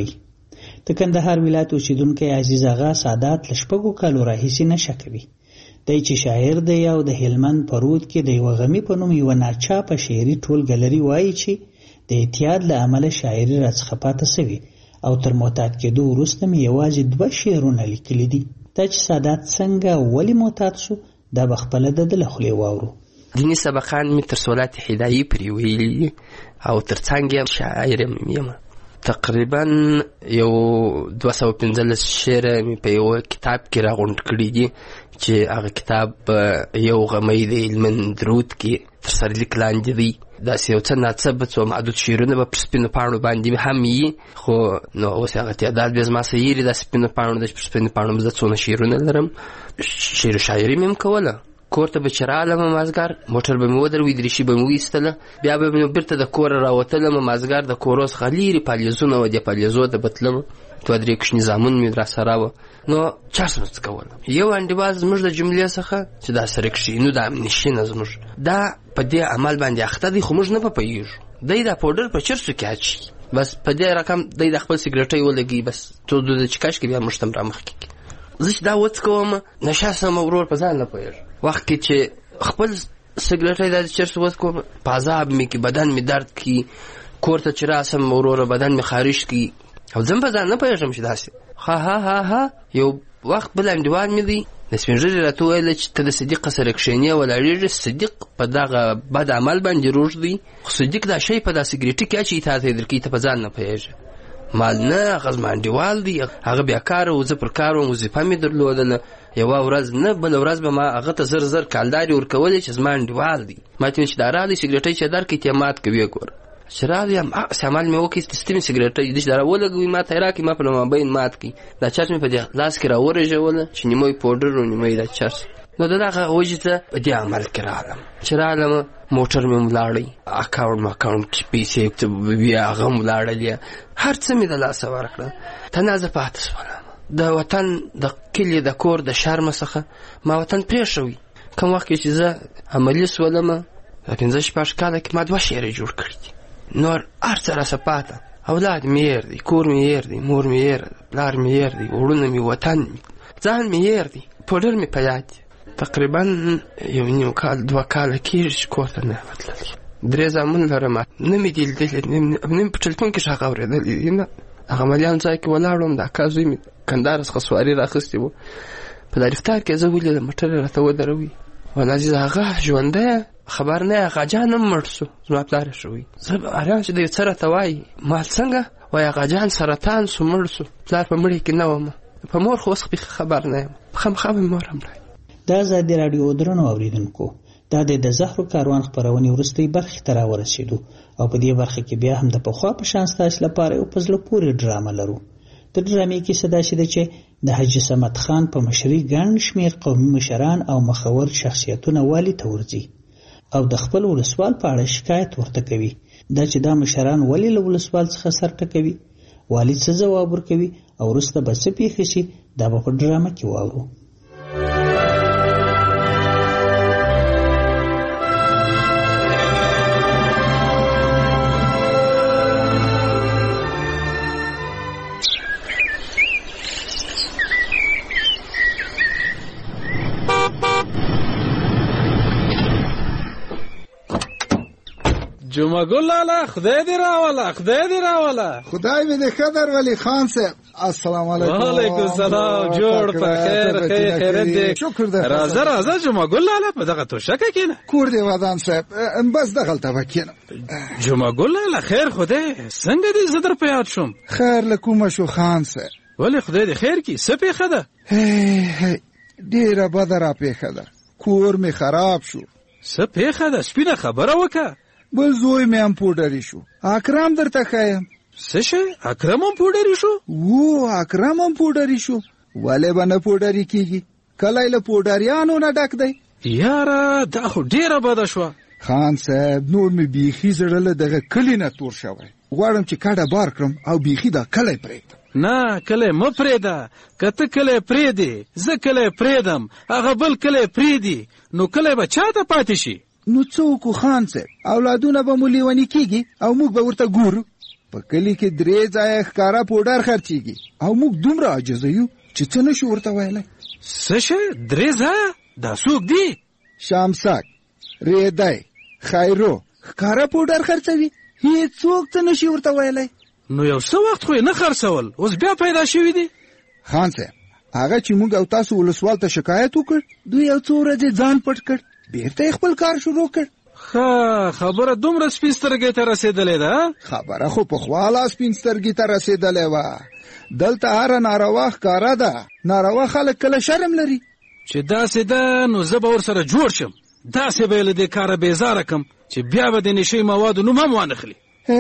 د کندهار ولایت اوسیدونکو عزیز آغا سادات لشپږو کالو راهیسې نشه کوي. دی چې شاعر دی او د هلمند پرود کې د یوه غمي په نوم یوه ناچاپه شعري ټولګلري وایي چې د اعتیاد له امله شاعري راڅخه پاته سوي او تر معتاد کېدو وروسته مې یوازې دوه شعرونه لیکلي دي. دا چې سادات څنګه ولې معتاد شو دا به خپله د ده له خولې واورو. دیني سبقان مې تر سولات هدایي پرې ویلي او تر څنګ یم شاعر یم. تقریبا یو دوه سوه پنځلس شعره مې په یو کتاب کې راغونډ کړي دي چې هغه کتاب یو غمی د هلمند درود کې تر سرلیک لاندې دی. داسې یو څه ناڅه څو معدود شعرونه به پر سپینو پاڼو باندې هم وي، خو نو اوس هغه تعداد بیا زما څه یېري دا سپینو پاڼو ده چې پر سپینو پاڼو به زه څونه شعرونه لرم. شعر و شاعري مې هم کوله. کور ته به چې رالم مازدیګر موټر به مې ودروي، دریشي به مې وایستله، بیا به مې بیرته د کوره راوتلم. مازدیګر د کورو څخه لیرې پالیزونه وه، دې پالیزو ته به تلم، دوه درې کوچني زامن مې راسره وه. نو چا سره څه کوله؟ یو انډیوال زموږ د جملې څخه چې دا سرک شي نو دا امنیشینه زموږ دا په دې عمل باندې اخته دی، خو موږ نه په پوهېږو. دی دا پوډر په چرسو کې اچوي، بس په دې رقم دی د خپل سګرټۍ ولګي، بس څو د چکش کې بیا موږ ته هم رامخکې کړي. زه چې دا وڅکوم نشه سم ورور په ځان نه پوهېږم. وخت کې چې خپل سګرټۍ دا د چرسو وڅکوم په عذاب مې کې بدن مې درد کړي، کور ته چې راسم وروره بدن مې خارش کړي او زه په ځان نه پوهېږم چې داسې. ها ها ها ها یو وخت بل انډیوال مې دی د سپین ږیري راته وویل چې ته د صدیق سره کښېنې ولاړېږې، صدیق په دغه بد عمل باندې روږ دی، خو صدیق دا شی په دا سګرېټي کې اچوي تا ته یې درکوي، ته په ځان نه پوهېږې. مال نه، هغه زما انډیوال دی، هغه بیا کاره و، زه پر کار وم، وظیفه مې درلودله. یوه ورځ نه بله ورځ به ما هغه ته زر زر کالدارې ورکولې چې زما انډیوال دی. ما ته ویل چې دا راغلی سګرېټۍ چې درکړي ته یې مات کوي. ګوره چې راغلی یم هغسې عمل مې وکړي چې سپینې سګرېټۍ دي چې دا راولګوي ما ته یې راکړي، ما په لمابین مات کړي. دا چرس مې په دې لاس کې راورژوله چې نیمه یې پوډر و نیمه یې دا چرس. نو د دغه وجې ته په دې عمل کې راغلم. چې راغلم موټر مې ولاړی، اکاونټ ماکاونټ پیسې بیا هغه هم ولاړلې، هر څه مې د لاسه ورکړل. تنازه پاتې شولم. د وطن د کلي د کور د شرمه څخه ما وطن پرېښوي. کوم وخت کې چې زه عملي شولم د پنځه شپږ کاله کې ما دوه شعرې جوړ کړي دي. نور هر څه راسه پاته، اولاد مې هېر دی، کور مې هېر دی، مور مې هېر دی، پلار مې هېر دی، وړونه مې، وطن مې، ځان مې هېر دی، پوډر مې په یاد دی. تقریبا یو نیم کال دوه کاله کېږي چې کور ته نه وتللی. درې زامن لرم، نه مې دي لیدلي، نه مې په ټلیفون کې غږ اورېدلی دي. نه هغه عملیان ځای کې ولاړ وم، د اکا زوی مې کندهار څخه سواري راخیستې وه، په دا رفتار کې زه ولیدم موټر یې راته ودروي. ولا عزیز هغه ژوندی خبر نه، هغه جان هم مړ شو، زما پلار یې شوی. زه حیران چې دی څه راته وایي، مال څنګه وایي هغه جان سرطان شو مړ شو، پلار په مړي کې نه وم، په مور خو اوس خبر نه یم، خامخا مې مور هم رایي. د ازادي راډیو درنو اوریدونکو، دا د زهرو کاروان خپرونې وروستۍ برخې ته راورسېدو او په دې برخه کې بیا هم د پخوا په شان ستاسو لپاره یو په زړه پورې ډرامه لرو. د ډرامې کیسه داسې ده چې د حاجي صمد خان په مشرۍ ګڼ شمېر قومي مشران او مخور شخصیتونه والي ته ورځي. او د خپل ولسوال په اړه شکایت ورته کوي. دا چې دا مشران ولې له ولسوال څخه سر ټکوي، والي څه ځواب ورکوي او وروسته به څه پیښې شي، دا به په ډرامه کې واورو. جمعه ګل لالا خدای دې راوله خدای دې راوله خدای مې دې خدر ولی خان صاحب. السلام علیکم. وعلیکم السلام. جوړ په خیر خیر خیرت دې. شکر دې. راځه راځه جمعه ګل لالا په دغه توشکه کېنه. کور دې ودان صاحب بس دغلته وکینه. جمعه ګل لالا خیر خدای څنګه دې زدر په یاد شوم. خیر لکوم شو خان صاحب. ولی خدای دې خیر کی څه پیښه ده؟ هی ډیره بده را پیښه ده. کور مې خراب شو. څه پیښه ده؟ سپینه خبره وکړه. بل زوی مې هم پوډري شو. اکرم درته ښایم. څه شی؟ اکرم هم پوډري شو؟ وو اکرم هم پوډري شو. ولې به نه پوډري کیږي؟ کلی له پوډریانو نه ډک دی. یاره دا خو ډیره بده شوه. خان صاحب نور مې بیخي زړه له دغه کلي نه تور شوی. غواړم چې کډه بار کړم او بیخي دا کلی پرېږدم. نه کلی مه پرېږده. که ته کلی پرېږدې زه کلی پرېږدم، هغه بل کلی پرېږدي، نو کلی به چا ته پاتې شي؟ نو څه وکړو خان صاحب؟ اولادونه به مو لیوني کېږي او موږ به ورته ګورو. په کلي کې درې ځایه ښکاره پوډر خرڅېږي او موږ دومره عاجزه یو چې څه نشو ورته ویلی. څه شی؟ درې ځایه؟ دا څوک دي؟ شامسک، ریدی، خیرو ښکاره پوډر خرڅوي، هېڅوک څه نشي ورته ویلی. نو یو څه وخت خو یې نه خرڅول، اوس بیا پیدا شوي دي. خان صاحب هغه چې موږ او تاسو ولسوال ته شکایت وکړ، دوی یو څو ورځې ځان پټ کړ، بیرته خپل کار شروع کړ. ښه خبره دومره سپین سترګې ته رسېدلې ده؟ خبره خو پخوا لا سپین سترګې ته رسېدلې وه. دلته هره ناروا ښکاره ده. ناروا خلک کله شرم لري. چې داسې ده نو زه به ورسره جوړ شم، داسې به یې له دې کاره بیزاره کړم چې بیا به د نشې موادو نوم هم وانخلي.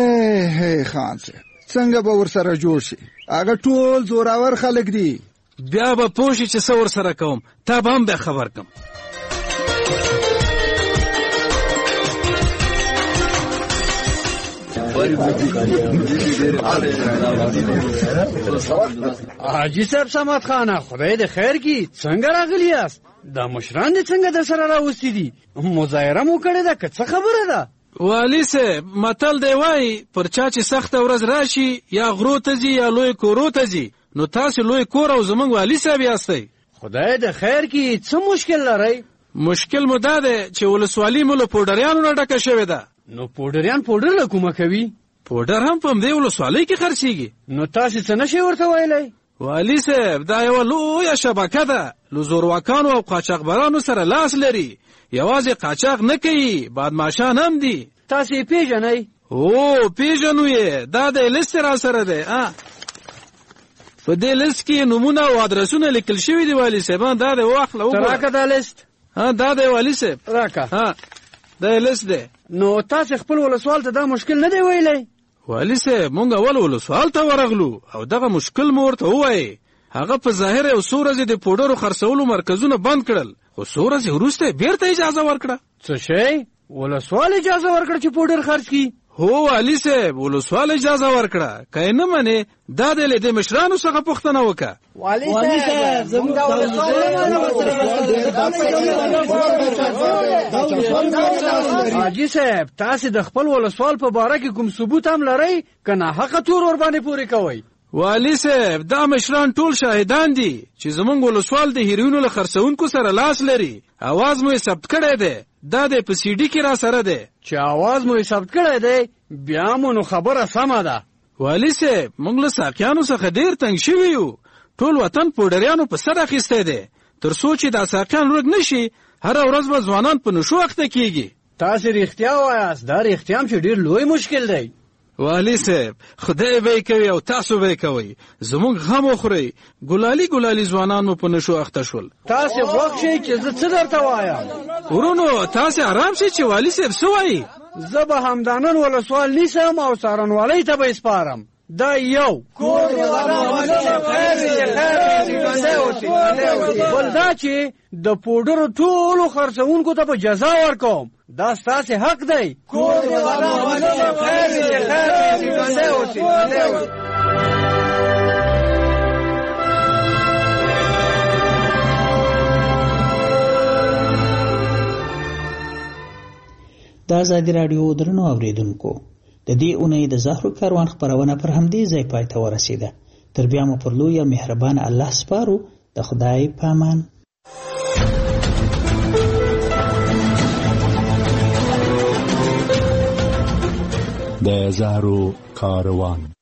هی هی خان صاحب څنګه به ورسره جوړ شي؟ هغه ټول زوراور خلک دي. بیا به پوه شي چې څه ورسره کوم، تا به هم بیا خبر کړم. حاجی صاحب سمت خانه خدای دې خیر کی، څنګه راغلی یاست؟ دا مشران دې څنګه در سره راوستي دي؟ مظاهره مو کړې ده که څه خبره ده؟ والي صاحب متل دی وایي پر چا چې سخته ورځ راشي یا غرو ته ځي یا لوی کورو ته ځي، نو تاسو لوی کور او زمونږ والي صاحب یاستئ. خدای دې خیر کی، څه مشکل لرئ؟ مشکل مو دا دی چې ولسوالي مو له پوډریانو نه ډکه شوې ده. نو پوډریان پوډر له کومه کوي؟ پوډر هم په همدې ولسوالۍ کې خرڅېږي. نو تاسې څه نشئ ورته ویلی؟ والي صاحب دا یوه لویه شبکه ده، له زورواکانو او قاچاقبرانو سره لاس لري. یوازې قاچاق نه کوي، بادماشان هم دي. تاسې یې پېژنئ؟ هو پېژنو یې، دا د لیست را سره دی. په دې لیست کې نومونه او ادرسونه لیکل شوي دي والي صاحب. دا دی واخله وګوره. ته راکه دا لیست. دا دی والي صاحب راکه. دا لیست دی. نو تاسې خپل ولسوال ته دا مشکل نه دی ویلی؟ والي صاحب مونږ اول ولسوال ته ورغلو او دغه مشکل مو ورته ووایي. هغه په ظاهر یو څو ورځې د پوډرو خرڅولو مرکزونه بند کړل، خو څو ورځې وروسته بیرته اجازه ورکړه. څه شی؟ ولسوال اجازه ورکړه چې پوډر خرڅ کړي؟ هو والي صاحب ولسوال اجازه ورکړه، که یې نه منې دا دی له دې مشرانو څخه پوښتنه وکړه. والي صاحب زموږ د ولسوال حاجي صاحب تاسې د خپل ولسوال په باره کې کوم ثبوت هم لرئ که ناحقه تور ورباندې پورې کوئ؟ والي صاحب دا مشران ټول شاهدان دي چې زمونږ ولسوال د هیروینو له خرڅونکو سره لاس لري. اواز مو یې ثبت کړی دی، دا دی په سی ډي کې را سره دی. چې اواز مو یې ثبت کړی دی بیا مو نو خبره سمه ده. والي صاحب موږ له ساقیانو څخه ډېر تنګ شوي یو، ټول وطن پوډریانو په سر اخیستی دی. تر څو چې دا ساقیان ورک نشي هره ورځ به ځوانان په نشو اخته کېږي. تاسې رښتیا وایاست، دا رښتیا هم چې ډېر لوی مشکل دی. والي صاحب خدای به یې کوي او تاسو به یې کوئ، زموږ غم وخورئ. ګلالي ګلالي ځوانان مو په نشو اخته شول. تاسې غوږ شئ چې زه څه درته وایم. ورونو تاسې ارام شئ چې والي صاحب څه وایي. زه به همدا نن ولسوال نیسم او څارنوالۍ ته به یې سپارم. دا یو کور دې ودان خیر دې خیر دې بل دا چې د پوډرو ټولو خرڅونکو ته په جزا ورکوم دا ستاسې حق دی کور دې ودان خیر دې خیر دې د ازادي راډیو درنو اوریدونکو د دې اونۍ د زهرو کاروان خبرونه پر همدې ځای پای ته ورسیده. تر بیا مو پر لوی او مهربان الله سپارو. د خدای پامان. د زهرو کاروان